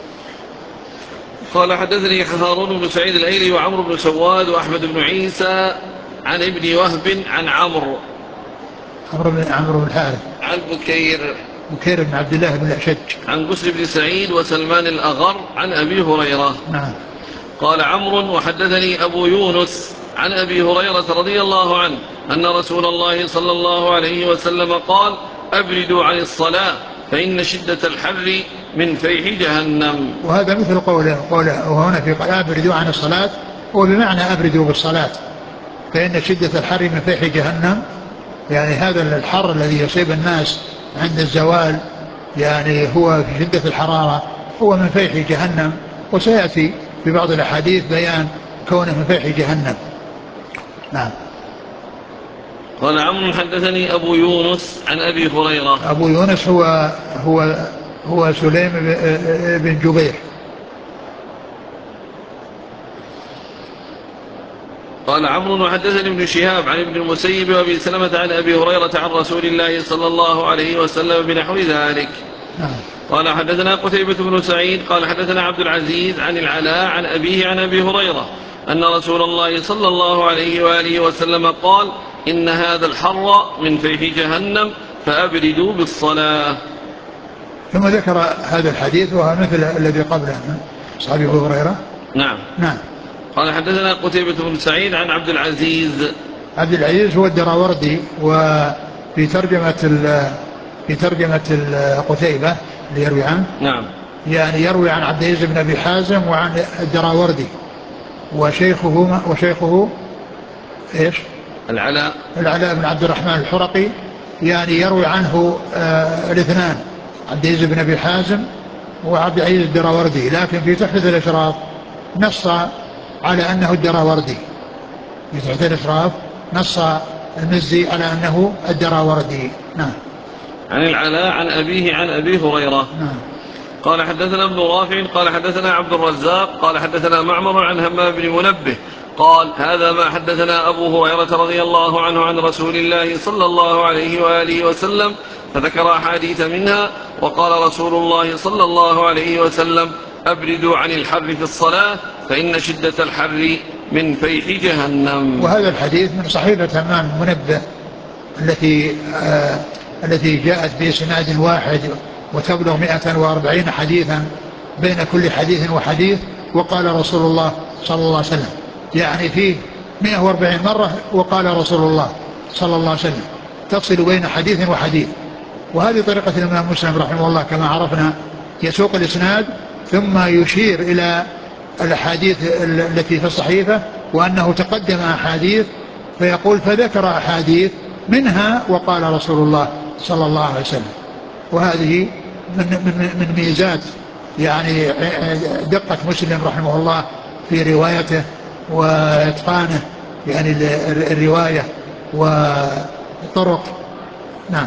قال حدثني هارون بن سعيد الأيلي وعمرو بن سواد وأحمد بن عيسى عن ابن وهب عن عمرو عمرو بن عمرو بن الحارث عن بكير بكير بن عبد الله بن الأشج عن بسر بن سعيد وسلمان الأغر عن أبي هريرة. نعم. قال عمرو وحدثني أبو يونس عن أبي هريرة رضي الله عنه أن رسول الله صلى الله عليه وسلم قال أبردوا عن الصلاة فإن شدة الحر من فيح جهنم. وهذا مثل قوله, قوله وهنا في قال أبردوا عن الصلاة، وبمعنى أبردوا بالصلاة فإن شدة الحر من فيح جهنم، يعني هذا الحر الذي يصيب الناس عند الزوال يعني هو في شدة الحرارة هو من فيح جهنم، وسيأتي في بعض الأحاديث بيان كونه من فيح جهنم. نعم. قال عمرو حدثني أبو يونس عن أبي هريرة. أبو يونس هو هو هو سليم بن جبير. قال عمرو وحدثني ابن شهاب عن ابن المسيب وابي سلمة عن ابي هريرة عن رسول الله صلى الله عليه وسلم بنحو ذلك. نعم. قال حدثنا قتيبة بن سعيد قال حدثنا عبد العزيز عن العلاء عن أبيه عن أبي هريرة أن رسول الله صلى الله عليه وآله وسلم قال إن هذا الحر من فيح جهنم فأبردوا بالصلاة. ثم ذكر هذا الحديث وهو مثل الذي قبله صحابي أبو هريرة. نعم. نعم. قال حدثنا قتيبة بن سعيد عن عبد العزيز. عبد العزيز هو الدراوردي، وفي ترجمة في ترجمة قتيبة اللي يروي عنه. نعم. يعني يروي عن عبد العزيز بن أبي حازم وعن الدراوردي وشيخه وشيخه إيش؟ العلاء العلاء بن عبد الرحمن الحرقي. يعني يروي عنه آه الاثنان عبد العزيز بن أبي حازم وعبد العزيز الدراوردي، لكن في تحفة الإشراف نص على أنه الدراوردي. في تحفة الإشراف نص المزي على أنه الدراوردي. نعم. عن العلاء عن أبيه عن أبي هريرة. نعم. قال حدثنا ابن رافع قال حدثنا عبد الرزاق قال حدثنا معمر عن همام بن منبه قال هذا ما حدثنا أبو هريرة رضي الله عنه عن رسول الله صلى الله عليه وآله وسلم، فذكر أحاديث منها. وقال رسول الله صلى الله عليه وسلم: أبردوا عن الحر في الصلاة فإن شدة الحر من فيح جهنم. وهذا الحديث من صحيفة همام منبه التي آه التي جاءت بإسناد واحد وتبلغ مئة وأربعين حديثا بين كل حديث وحديث. وقال رسول الله صلى الله عليه وسلم، يعني فيه مئة وأربعين مرة وقال رسول الله صلى الله عليه وسلم، تفصل بين حديث وحديث. وهذه طريقة الإمام مسلم رحمه الله كما عرفنا، يسوق الإسناد ثم يشير إلى الأحاديث التي في الصحيفة وأنه تقدم أحاديث فيقول فذكر أحاديث منها وقال رسول الله صلى الله عليه وسلم. وهذه من, من, من ميزات يعني دقة مسلم رحمه الله في روايته وإتقانه يعني الرواية والطرق. نعم.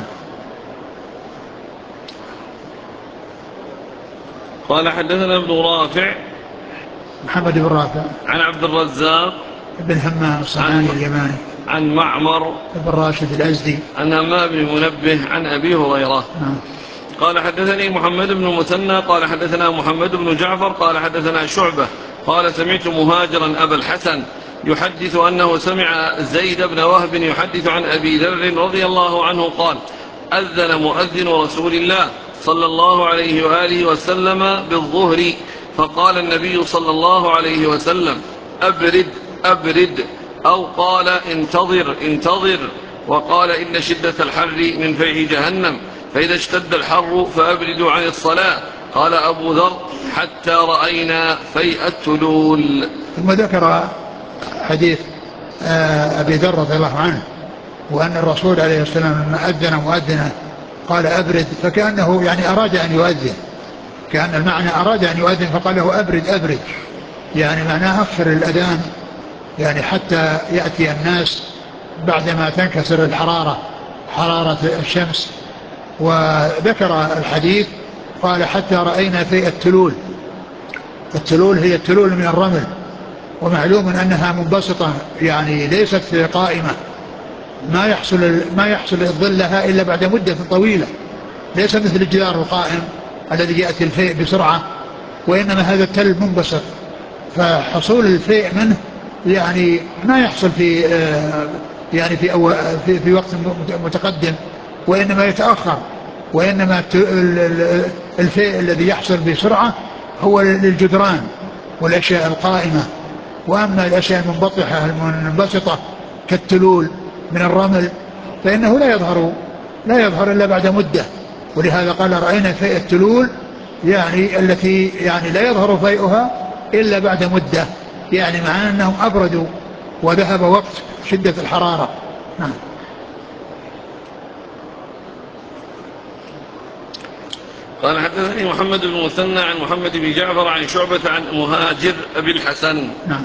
قال حدثنا ابن رافع محمد بن رافع عن عبد الرزاق بن همام الصنعاني اليماني عن معمر بن راشد الأزدي عن همام بن منبه عن أبي هريرة. نعم. قال حدثني محمد بن المثنى قال حدثنا محمد بن جعفر قال حدثنا شعبة قال سمعت مهاجرا أبا الحسن يحدث أنه سمع زيد بن وهب يحدث عن أبي ذر رضي الله عنه قال: أذن مؤذن رسول الله صلى الله عليه وآله وسلم بالظهر، فقال النبي صلى الله عليه وسلم: أبرد أبرد، أو قال: انتظر انتظر، وقال: إن شدة الحر من فيح جهنم، فإذا اشتد الحر فأبردوا عن الصلاة. قال أبو ذر: حتى رأينا فيء التلول. ثم ذكر حديث أبي ذر رضي الله عنه وأن الرسول عليه السلام لما أذن مؤذنا قال أبرد، فكأنه يعني أراد أن يؤذن، كأن المعنى أراد أن يؤذن فقال له أبرد أبرد، يعني معناه أخر الأذان يعني حتى يأتي الناس بعدما تنكسر الحرارة حرارة الشمس. وذكر الحديث قال: حتى رأينا في التلول. التلول هي التلول من الرمل، ومعلوم أنها منبسطة يعني ليست قائمة، ما يحصل ما يحصل الظل لها إلا بعد مدة طويلة، ليس مثل الجدار القائم الذي يأتي الفيء بسرعة، وإنما هذا التل منبسط، فحصول الفيء منه يعني ما يحصل في يعني في أو في, في وقت متقدم، وإنما يتأخر، وإنما الفيء الذي يحصل بسرعة هو للجدران والأشياء القائمة. وأما الأشياء المنبطحة المنبسطة كالتلول من الرمل فإنه لا يظهر لا يظهر إلا بعد مدة. ولهذا قال: رأينا فيء التلول، يعني التي يعني لا يظهر فيئها إلا بعد مدة، يعني مع أنهم أبردوا وذهب وقت شدة الحرارة. نعم. قال حدثني محمد بن المثنى عن محمد بن جعفر عن شعبة عن مهاجر أبي الحسن نعم.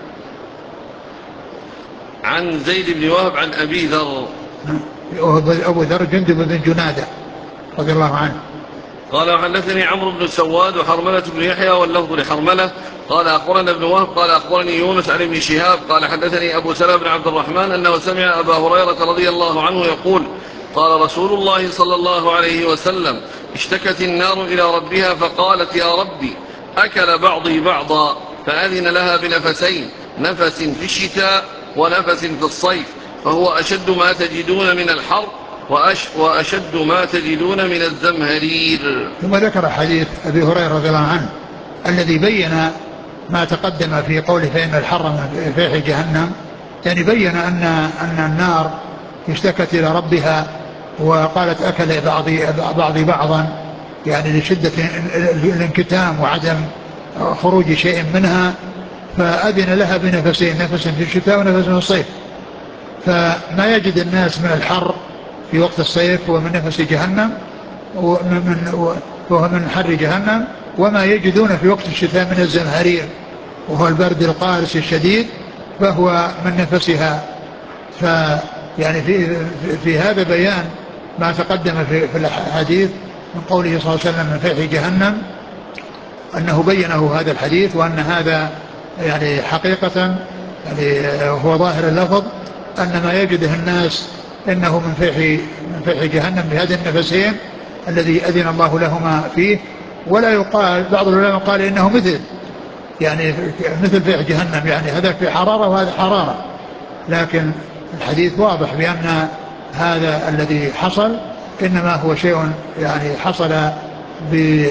عن زيد بن وهب عن أبي ذر. نعم. أبو ذر جندب بن جنادة رضي الله عنه. قال حدثني عمرو بن سواد وحرملة بن يحيى واللفظ لحرملة قال أخبرنا ابن وهب قال أخبرني يونس عن ابن شهاب قال حدثني أبو سلمة بن عبد الرحمن أنه سمع أبا هريرة رضي الله عنه يقول: قال رسول الله صلى الله عليه وسلم: اشتكت النار إلى ربها فقالت: يا ربي أكل بعضي بعضا، فأذن لها بنفسين، نفس في الشتاء ونفس في الصيف، فهو أشد ما تجدون من الحر وأش وأشد ما تجدون من الزمهرير. ثم ذكر حديث أبي هريرة رضي الله عنه الذي بين ما تقدم في قوله فإن الحر من فيح جهنم، يعني بين أن أن النار اشتكت إلى ربها وقالت أكل بعضي بعضي بعضا، يعني لشدة الانكتام وعدم خروج شيء منها، فأذن لها بنفسين، نفس في الشتاء ونفس في الصيف. فما يجد الناس من الحر في وقت الصيف هو من نفس جهنم ومن وهو من حر جهنم، وما يجدون في وقت الشتاء من الزمهرير وهو البرد القارس الشديد فهو من نفسها. فيعني في, في هذا بيان ما تقدم في, في الحديث من قوله صلى الله عليه وسلم من فيح جهنم، أنه بينه هذا الحديث، وأن هذا يعني حقيقة يعني هو ظاهر اللفظ أن ما يجده الناس إنه من فيح من فيح جهنم بهذه النفسين الذي أذن الله لهما فيه. ولا يقال، بعض العلماء قال إنه مثل يعني مثل فيح جهنم، يعني هذا في حرارة وهذا حرارة، لكن الحديث واضح بأن هذا الذي حصل إنما هو شيء يعني حصل ب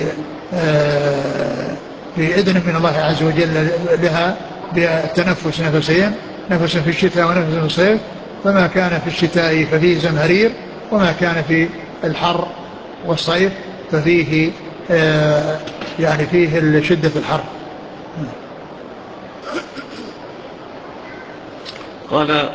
بإذن من الله عز وجل لها بالتنفس نفسين، نفس في الشتاء ونفس في الصيف، فما كان في الشتاء ففيه زمهرير، وما كان في الحر والصيف ففيه يعني فيه شدة الحر. قال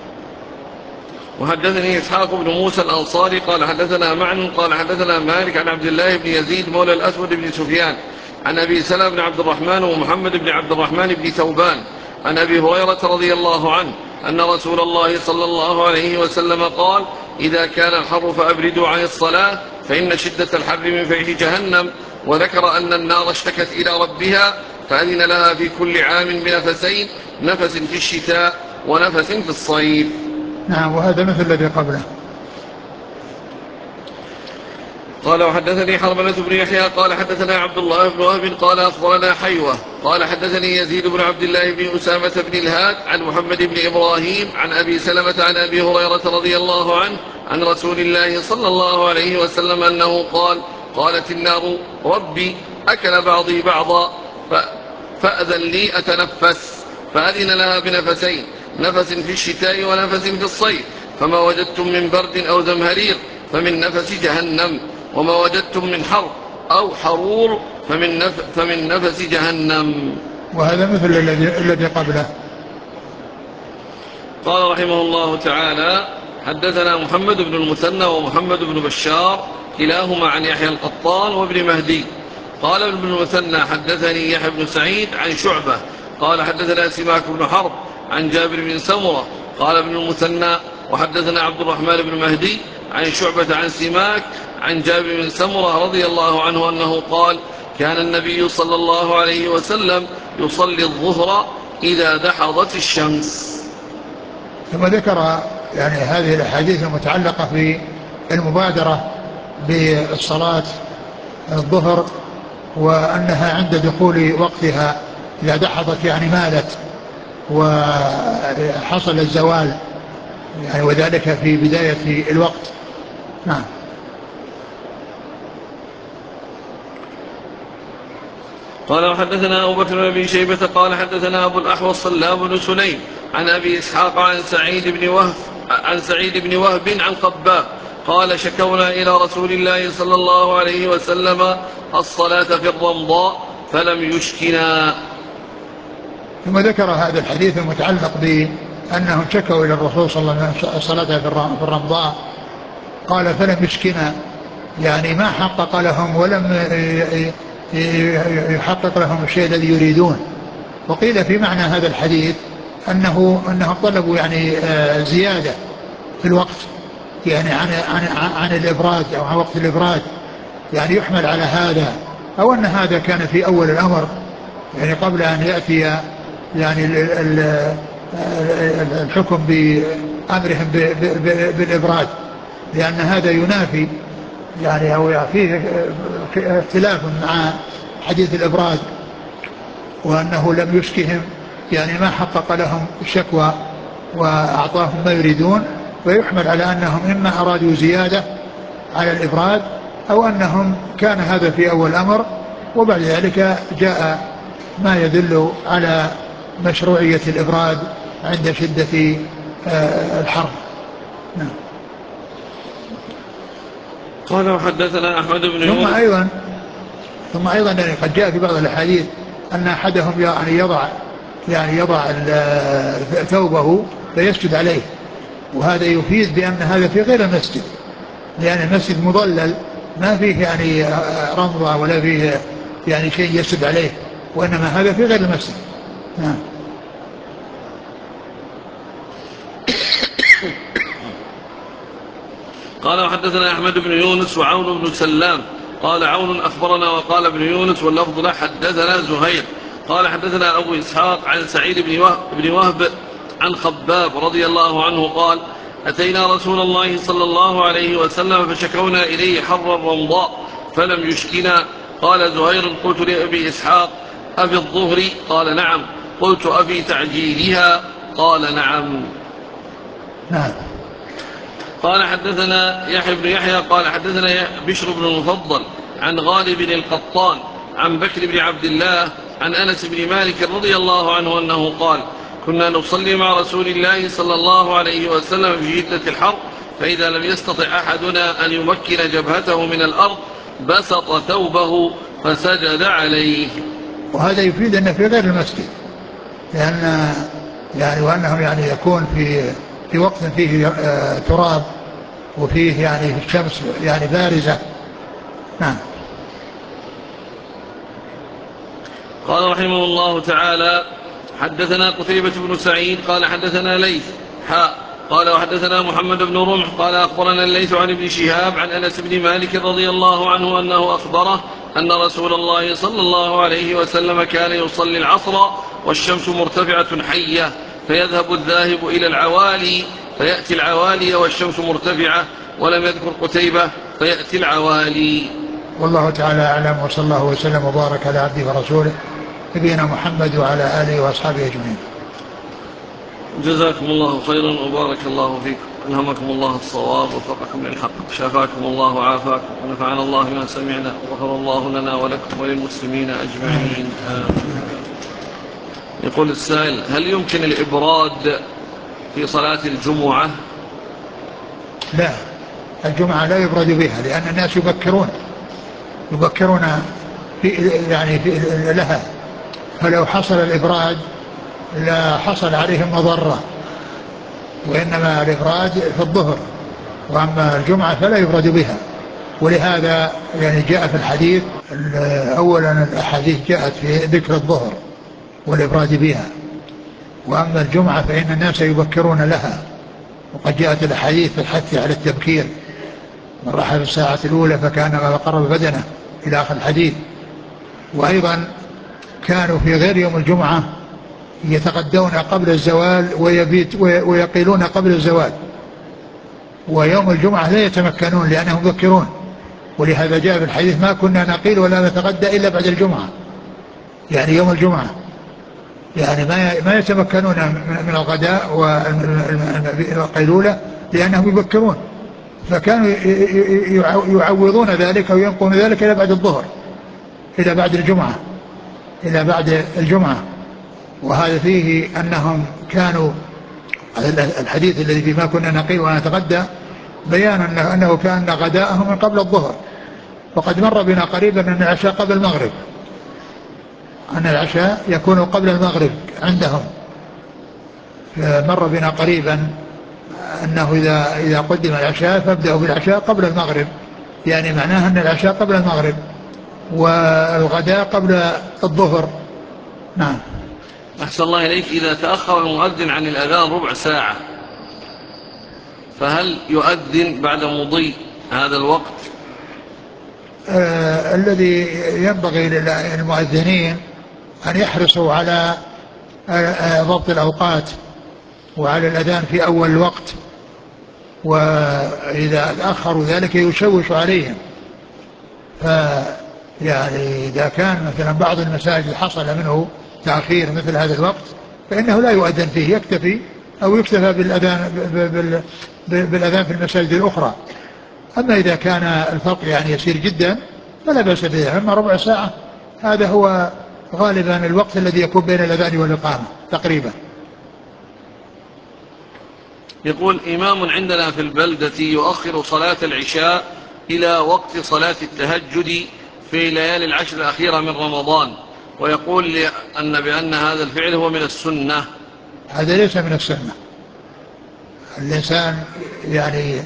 وحدثني إسحاق بن موسى الأنصاري قال حدثنا معن قال حدثنا مالك عن عبد الله بن يزيد مولى الأسود بن سفيان عن أبي سلمة بن عبد الرحمن ومحمد بن عبد الرحمن بن ثوبان عن أبي هريرة رضي الله عنه أن رسول الله صلى الله عليه وسلم قال إذا كان الحر فأبردوا عن الصلاة فإن شدة الحر من فيح جهنم، وذكر أن النار اشتكت إلى ربها فأذن لها في كل عام بنفسين، نفس في الشتاء ونفس في الصيف. نعم، وهذا مثل الذي قبله. قال وحدثني حرملة بن يحيى قال حدثنا عبد الله بن وهب قال أخبرنا حيوة قال حدثني يزيد بن عبد الله بن أسامة بن الهاد عن محمد بن إبراهيم عن أبي سلمة عن أبي هريرة رضي الله عنه عن رسول الله صلى الله عليه وسلم أنه قال قالت النار ربي أكل بعضي بعضا فأذن لي أتنفس، فأذن لها بنفسين، نفس في الشتاء ونفس في الصيف، فما وجدتم من برد أو زمهرير فمن نفس جهنم، وما وجدتم من حر أو حرور فمن, نف فمن نفس جهنم. وهذا مثل الذي الذي قبله. قال رحمه الله تعالى حدثنا محمد بن المثنى ومحمد بن بشار كلاهما عن يحيى القطان وابن مهدي. قال ابن المثنى حدثني يحيى بن سعيد عن شعبة قال حدثنا سماك بن حرب عن جابر بن سمرة. قال ابن المثنى وحدثنا عبد الرحمن بن مهدي عن شعبة عن سماك عن جابر بن سمرة رضي الله عنه أنه قال كان النبي صلى الله عليه وسلم يصلي الظهر إذا دحضت الشمس. ثم ذكر يعني هذه الأحاديث المتعلقة في المبادرة بالصلاة الظهر، وأنها عند دخول وقتها إذا دحضت يعني مالت وحصل الزوال يعني، وذلك في بداية الوقت. نعم. قال وحدثنا أبو بكر بن أبي شيبة قال حدثنا أبو الأحوص صلاب بن سليم عن أبي إسحاق عن سعيد بن وهب عن سعيد بن وهب عن قباب قال شكونا إلى رسول الله صلى الله عليه وسلم الصلاة في الرمضاء فلم يشكنا. ثم ذكر هذا الحديث المتعلق بأنهم شكوا إلى الرسول صلى الله عليه وسلم الصلاة في الرمضاء، قال فلم يشكنا، يعني ما حقق لهم ولم يحقق لهم الشيء الذي يريدون. وقيل في معنى هذا الحديث أنه أنهم طلبوا يعني زيادة في الوقت، يعني عن عن عن الإبراد أو عن وقت الإبراد، يعني يحمل على هذا، أو أن هذا كان في أول الأمر يعني قبل أن يأتي يعني الحكم بأمرهم بالإبراد، لأن هذا ينافي يعني أو فيه اختلاف مع حديث الإبراد، وأنه لم يشكهم يعني ما حقق لهم الشكوى وأعطاهم ما يريدون، ويحمل على أنهم إما أرادوا زيادة على الإبراد أو أنهم كان هذا في أول الأمر، وبعد ذلك جاء ما يدل على مشروعية الإبراد عند شدة الحر. نعم. قال وحدثنا أحمد بن ثم يونس. أيضا ثم أيضا يعني قد جاء في بعض الأحاديث أن أحدهم يعني يضع يعني يضع ثوبه فيسجد عليه، وهذا يفيد بأن هذا في غير المسجد، لأن المسجد مضلل ما فيه يعني رمضة ولا فيه يعني شيء يسجد عليه، وإنما هذا في غير المسجد. نعم. قال وحدثنا أحمد بن يونس وعون بن سلام قال عون أخبرنا وقال ابن يونس واللفظ له حدثنا زهير قال حدثنا أبو إسحاق عن سعيد بن وهب عن خباب رضي الله عنه قال أتينا رسول الله صلى الله عليه وسلم فشكونا إليه حر الرمضاء فلم يشكنا. قال زهير قلت لأبي إسحاق أبي الظهر؟ قال نعم. قلت أبي تعجيلها؟ قال نعم. نعم. قال حدثنا يحيى بن يحيى قال حدثنا بشر بن المفضل عن غالب القطان عن بكر بن عبد الله عن أنس بن مالك رضي الله عنه أنه قال كنا نصلي مع رسول الله صلى الله عليه وسلم في شدة الحر، فإذا لم يستطع أحدنا أن يمكن جبهته من الأرض بسط ثوبه فسجد عليه. وهذا يفيد أنه في غير المسجد، لأن يعني وأنه يعني يكون في في وقت فيه آه تراب وفيه يعني الشمس يعني بارزة. نعم. قال رحمه الله تعالى حدثنا قتيبة بن سعيد قال حدثنا ليث حاء قال وحدثنا محمد بن رمح قال أخبرنا الليث عن ابن شهاب عن أنس بن مالك رضي الله عنه أنه أخبره أن رسول الله صلى الله عليه وسلم كان يصلي العصر والشمس مرتفعة حية، فيذهب الذاهب إلى العوالي فيأتي العوالي والشمس مرتفعة، ولم يذكر قتيبة فيأتي العوالي. والله تعالى أعلم، وصلى الله وسلم وبارك على عبده ورسوله نبينا محمد وعلى آله وأصحابه أجمعين. جزاكم الله خيرا وبارك الله فيكم، ألهمكم الله الصواب ووفقكم للحق، شافاكم الله وعافاكم، ونفعنا الله ما سمعنا، وغفر الله لنا ولكم وللمسلمين أجمعين. آمين. يقول السائل هل يمكن الإبراد في صلاة الجمعة؟ لا، الجمعة لا يبرد بها، لأن الناس يبكرون يبكرون في يعني في لها، فلو حصل الإبراد لا حصل عليهم مضرة، وإنما الإبراد في الظهر، وأما الجمعة فلا يبرد بها. ولهذا يعني جاء في الحديث أولا الأحاديث جاءت في ذكر الظهر والإبراد بها، وأما الجمعة فإن الناس يبكرون لها، وقد جاءت الأحاديث في الحث على التبكير، من راح في الساعة الأولى فكانما قرب بدنه إلى آخر الحديث. وأيضا كانوا في غير يوم الجمعة يتغدون قبل الزوال ويبيت ويقيلون قبل الزوال، ويوم الجمعة لا يتمكنون لأنهم يبكرون، ولهذا جاء في الحديث ما كنا نقيل ولا نتغدى إلا بعد الجمعة، يعني يوم الجمعة يعني ما ما يتمكنون من الغداء والقيلولة لأنهم يبكرون، فكانوا يعوضون ذلك وينقون ذلك إلى بعد الظهر، إلى بعد الجمعة إلى بعد الجمعة. وهذا فيه أنهم كانوا الحديث الذي فيه ما كنا نقيل ونتغدى بيان أنه, أنه كان غداءهم من قبل الظهر، وقد مر بنا قريبا أن العشاء قبل المغرب، أن العشاء يكون قبل المغرب عندهم، مر بنا قريبا أنه إذا, إذا قدم العشاء فابدأوا بالعشاء قبل المغرب، يعني معناه أن العشاء قبل المغرب والغداء قبل الظهر. نعم. أحسن الله إليك، إذا تأخر المؤذن عن الأذان ربع ساعة فهل يؤذن بعد مضي هذا الوقت؟ آه الذي ينبغي للمؤذنين أن يحرصوا على آه ضبط الأوقات وعلى الأذان في أول الوقت، وإذا تأخروا ذلك يشوش عليهم. فيعني إذا كان مثلا بعض المساجد حصل منه تأخير مثل هذا الوقت فإنه لا يؤذن فيه، يكتفي أو يكتفى بالأذان, بالأذان في المساجد الأخرى. أما إذا كان الفرق يعني يسير جدا فلا بأس به، أما ربع ساعة هذا هو غالبا الوقت الذي يكون بين الأذان والإقامة تقريبا. يقول إمام عندنا في البلدة يؤخر صلاة العشاء إلى وقت صلاة التهجد في ليالي العشر الأخيرة من رمضان، ويقول أن بأن هذا الفعل هو من السنة. هذا ليس من السنة. الإنسان يعني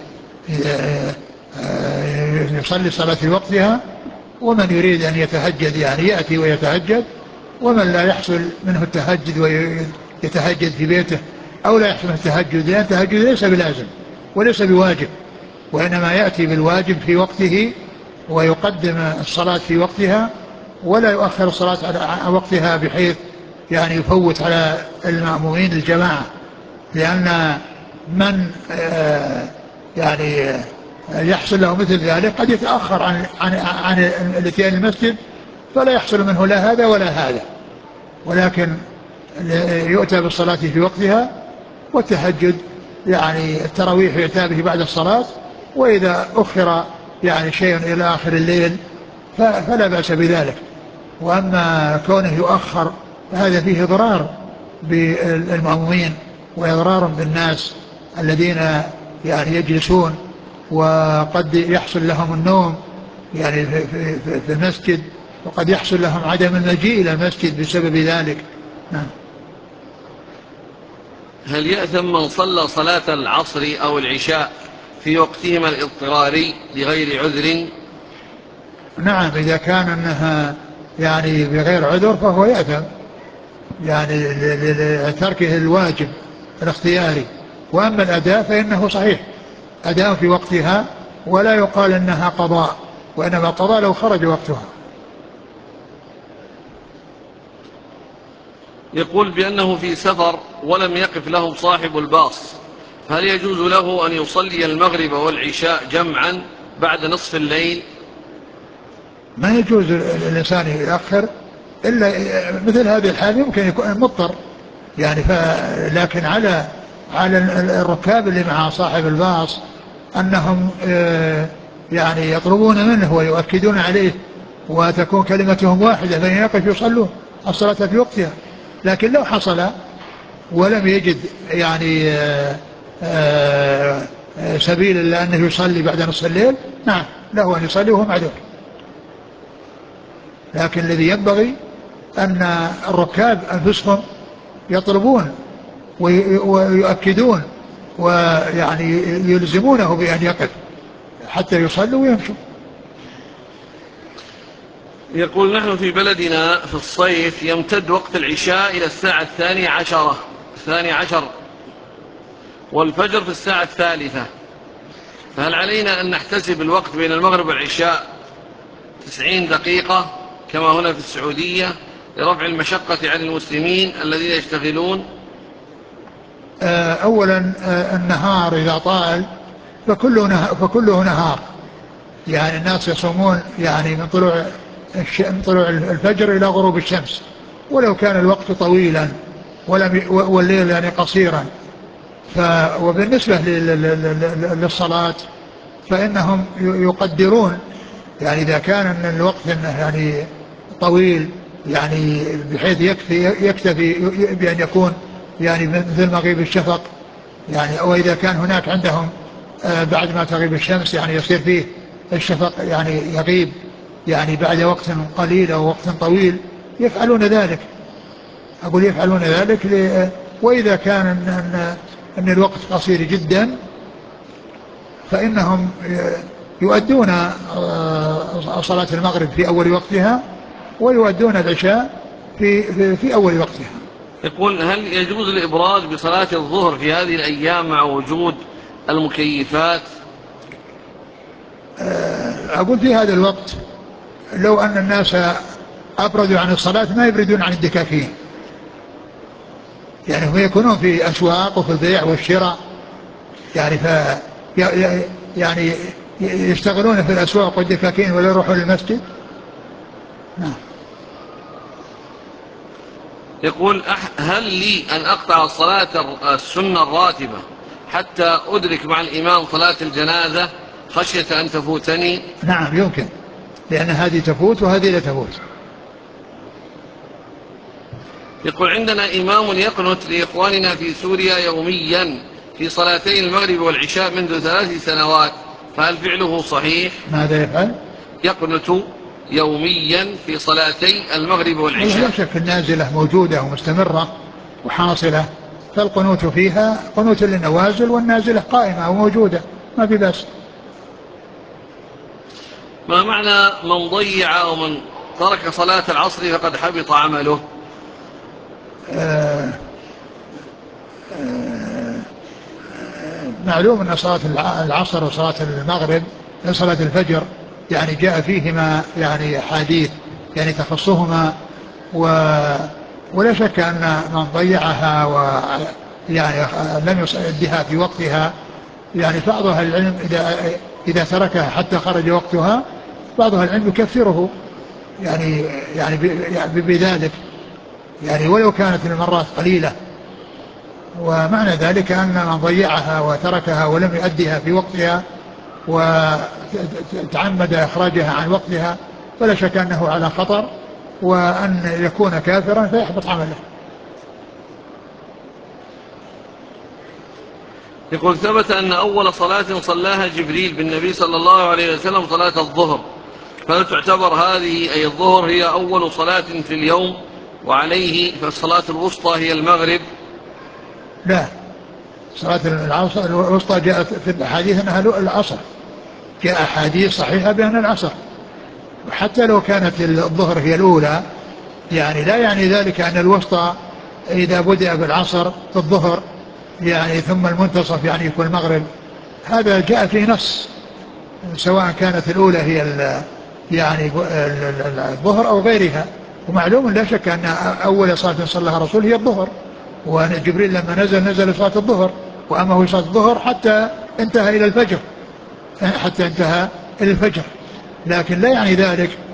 يصلي صلاة في وقتها، ومن يريد أن يتهجد يعني يأتي ويتهجد، ومن لا يحصل منه التهجد ويتهجد في بيته أو لا يحصل منه التهجد، لأن التهجد ليس بلازم وليس بواجب، وإنما يأتي بالواجب في وقته ويقدم الصلاة في وقتها ولا يؤخر الصلاة عن وقتها بحيث يعني يفوت على المأمومين الجماعة، لأن من يعني يحصل له مثل ذلك قد يتأخر عن عن عن الاتيان المسجد فلا يحصل منه لا هذا ولا هذا، ولكن يؤتى بالصلاة في وقتها، والتهجد يعني التراويح يؤتى به بعد الصلاة، وإذا أخر يعني شيء إلى آخر الليل فلا بأس بذلك. وأما كونه يؤخر فهذا فيه ضرار بالمأمومين وإضرار بالناس الذين يعني يجلسون وقد يحصل لهم النوم يعني في, في, في المسجد، وقد يحصل لهم عدم المجيء إلى المسجد بسبب ذلك. نعم. هل يأثم من صلى صلاة العصر أو العشاء في وقتهما الاضطراري لغير عذر؟ نعم، إذا كان أنها يعني بغير عذر فهو يأثم يعني لتركه الواجب الاختياري. وأما الأداء فإنه صحيح أداء في وقتها، ولا يقال أنها قضاء، وإنما قضاء لو خرج وقتها. يقول بأنه في سفر ولم يقف له صاحب الباص، هل يجوز له أن يصلي المغرب والعشاء جمعا بعد نصف الليل؟ ما يجوز الإنسان يأخر إلا مثل هذه الحال، يمكن يكون مضطر يعني ف... لكن على على الركاب اللي مع صاحب الباص أنهم يعني يطلبون منه ويؤكدون عليه وتكون كلمتهم واحدة فإن يقف يصلوا الصلاة في وقتها. لكن لو حصل ولم يجد يعني سبيل إلا أنه يصلي بعد نصف الليل، نعم له أن يصلي وهو معذور. لكن الذي ينبغي أن الركاب أنفسهم يطلبون ويؤكدون ويعني يلزمونه بأن يقف حتى يصلوا ويمشوا. يقول نحن في بلدنا في الصيف يمتد وقت العشاء إلى الساعة الثانية عشرة الثاني عشر والفجر في الساعة الثالثة، فهل علينا أن نحتسب الوقت بين المغرب والعشاء تسعين دقيقة كما هنا في السعودية لرفع المشقة عن المسلمين الذين يشتغلون؟ أولا النهار إذا طال فكله نهار, فكله نهار يعني الناس يصومون يعني من طلوع من طلوع الفجر إلى غروب الشمس، ولو كان الوقت طويلا ولم والليل يعني قصيرا. ف وبالنسبة للصلاة فإنهم يقدرون يعني إذا كان الوقت يعني طويل يعني بحيث يكفي يكتفي بأن يكون يعني مثل مغيب الشفق يعني، أو إذا كان هناك عندهم بعد ما تغيب الشمس يعني يصير فيه الشفق يعني يغيب يعني بعد وقت قليل أو وقت طويل يفعلون ذلك. أقول يفعلون ذلك. وإذا كان أن, أن, أن الوقت قصير جدا فإنهم يؤدون صلاة المغرب في أول وقتها ويؤدون العشاء في, في, في أول وقتها. يقول هل يجوز الإبراز بصلاة الظهر في هذه الأيام مع وجود المكيفات؟ أقول في هذا الوقت لو أن الناس أبردوا عن الصلاة ما يبردون عن الدكاكين، يعني هم يكونون في أسواق وفي البيع والشراء يعني ف يعني يشتغلون في الأسواق والدكاكين ولا يروحون للمسجد. نعم. يقول هل لي أن أقطع الصلاة السنة الراتبة حتى أدرك مع الإمام صلاة الجنازة خشية أن تفوتني؟ نعم يمكن، لأن هذه تفوت وهذه لا تفوت. يقول عندنا إمام يقنت لإخواننا في سوريا يوميا في صلاتي المغرب والعشاء منذ ثلاث سنوات، فهل فعله صحيح؟ ماذا يفعل؟ يقنت يوميا في صلاتي المغرب والعشاء. لا شك النازلة موجودة ومستمرة وحاصلة، فالقنوت فيها قنوت للنوازل، والنازلة قائمة وموجودة ما في بأس. ما معنى من ضيع أو من ترك صلاة العصر فقد حبط عمله؟ آه آه معلوم أن صلاة العصر وصلاة المغرب صلاة الفجر يعني جاء فيهما يعني أحاديث يعني تخصهما، و ولا شك أن من ضيعها ويعني لم يصلها في وقتها، يعني بعض أهل العلم إذا إذا تركها حتى خرج وقتها بعض أهل العلم يكفره يعني يعني بذلك، يعني ولو كانت المرات قليلة. ومعنى ذلك أن من ضيعها وتركها ولم يؤديها في وقتها وتعمد إخراجها عن وقتها فلا شك أنه على خطر، وأن يكون كافرا فيحبط عمله. يقول ثبت أن أول صلاة صلاها جبريل بالنبي صلى الله عليه وسلم صلاة الظهر، فهل تعتبر هذه أي الظهر هي أول صلاة في اليوم، وعليه فالصلاة الوسطى هي المغرب؟ لا، صلاة العصر الوسطى جاءت في الأحاديث أنها العصر، جاء أحاديث صحيحة بأن العصر، وحتى لو كانت الظهر هي الأولى يعني لا يعني ذلك أن الوسطى إذا بدأ بالعصر في الظهر يعني ثم المنتصف يعني يكون المغرب، هذا جاء فيه نص سواء كانت الأولى هي يعني الظهر أو غيرها. ومعلوم لا شك أن أول صلاة صلىها الرسول هي الظهر، وجبريل لما نزل نزل صلاة الظهر، وأما هو صلاة الظهر حتى انتهى إلى الفجر، حتى انتهى إلى الفجر، لكن لا يعني ذلك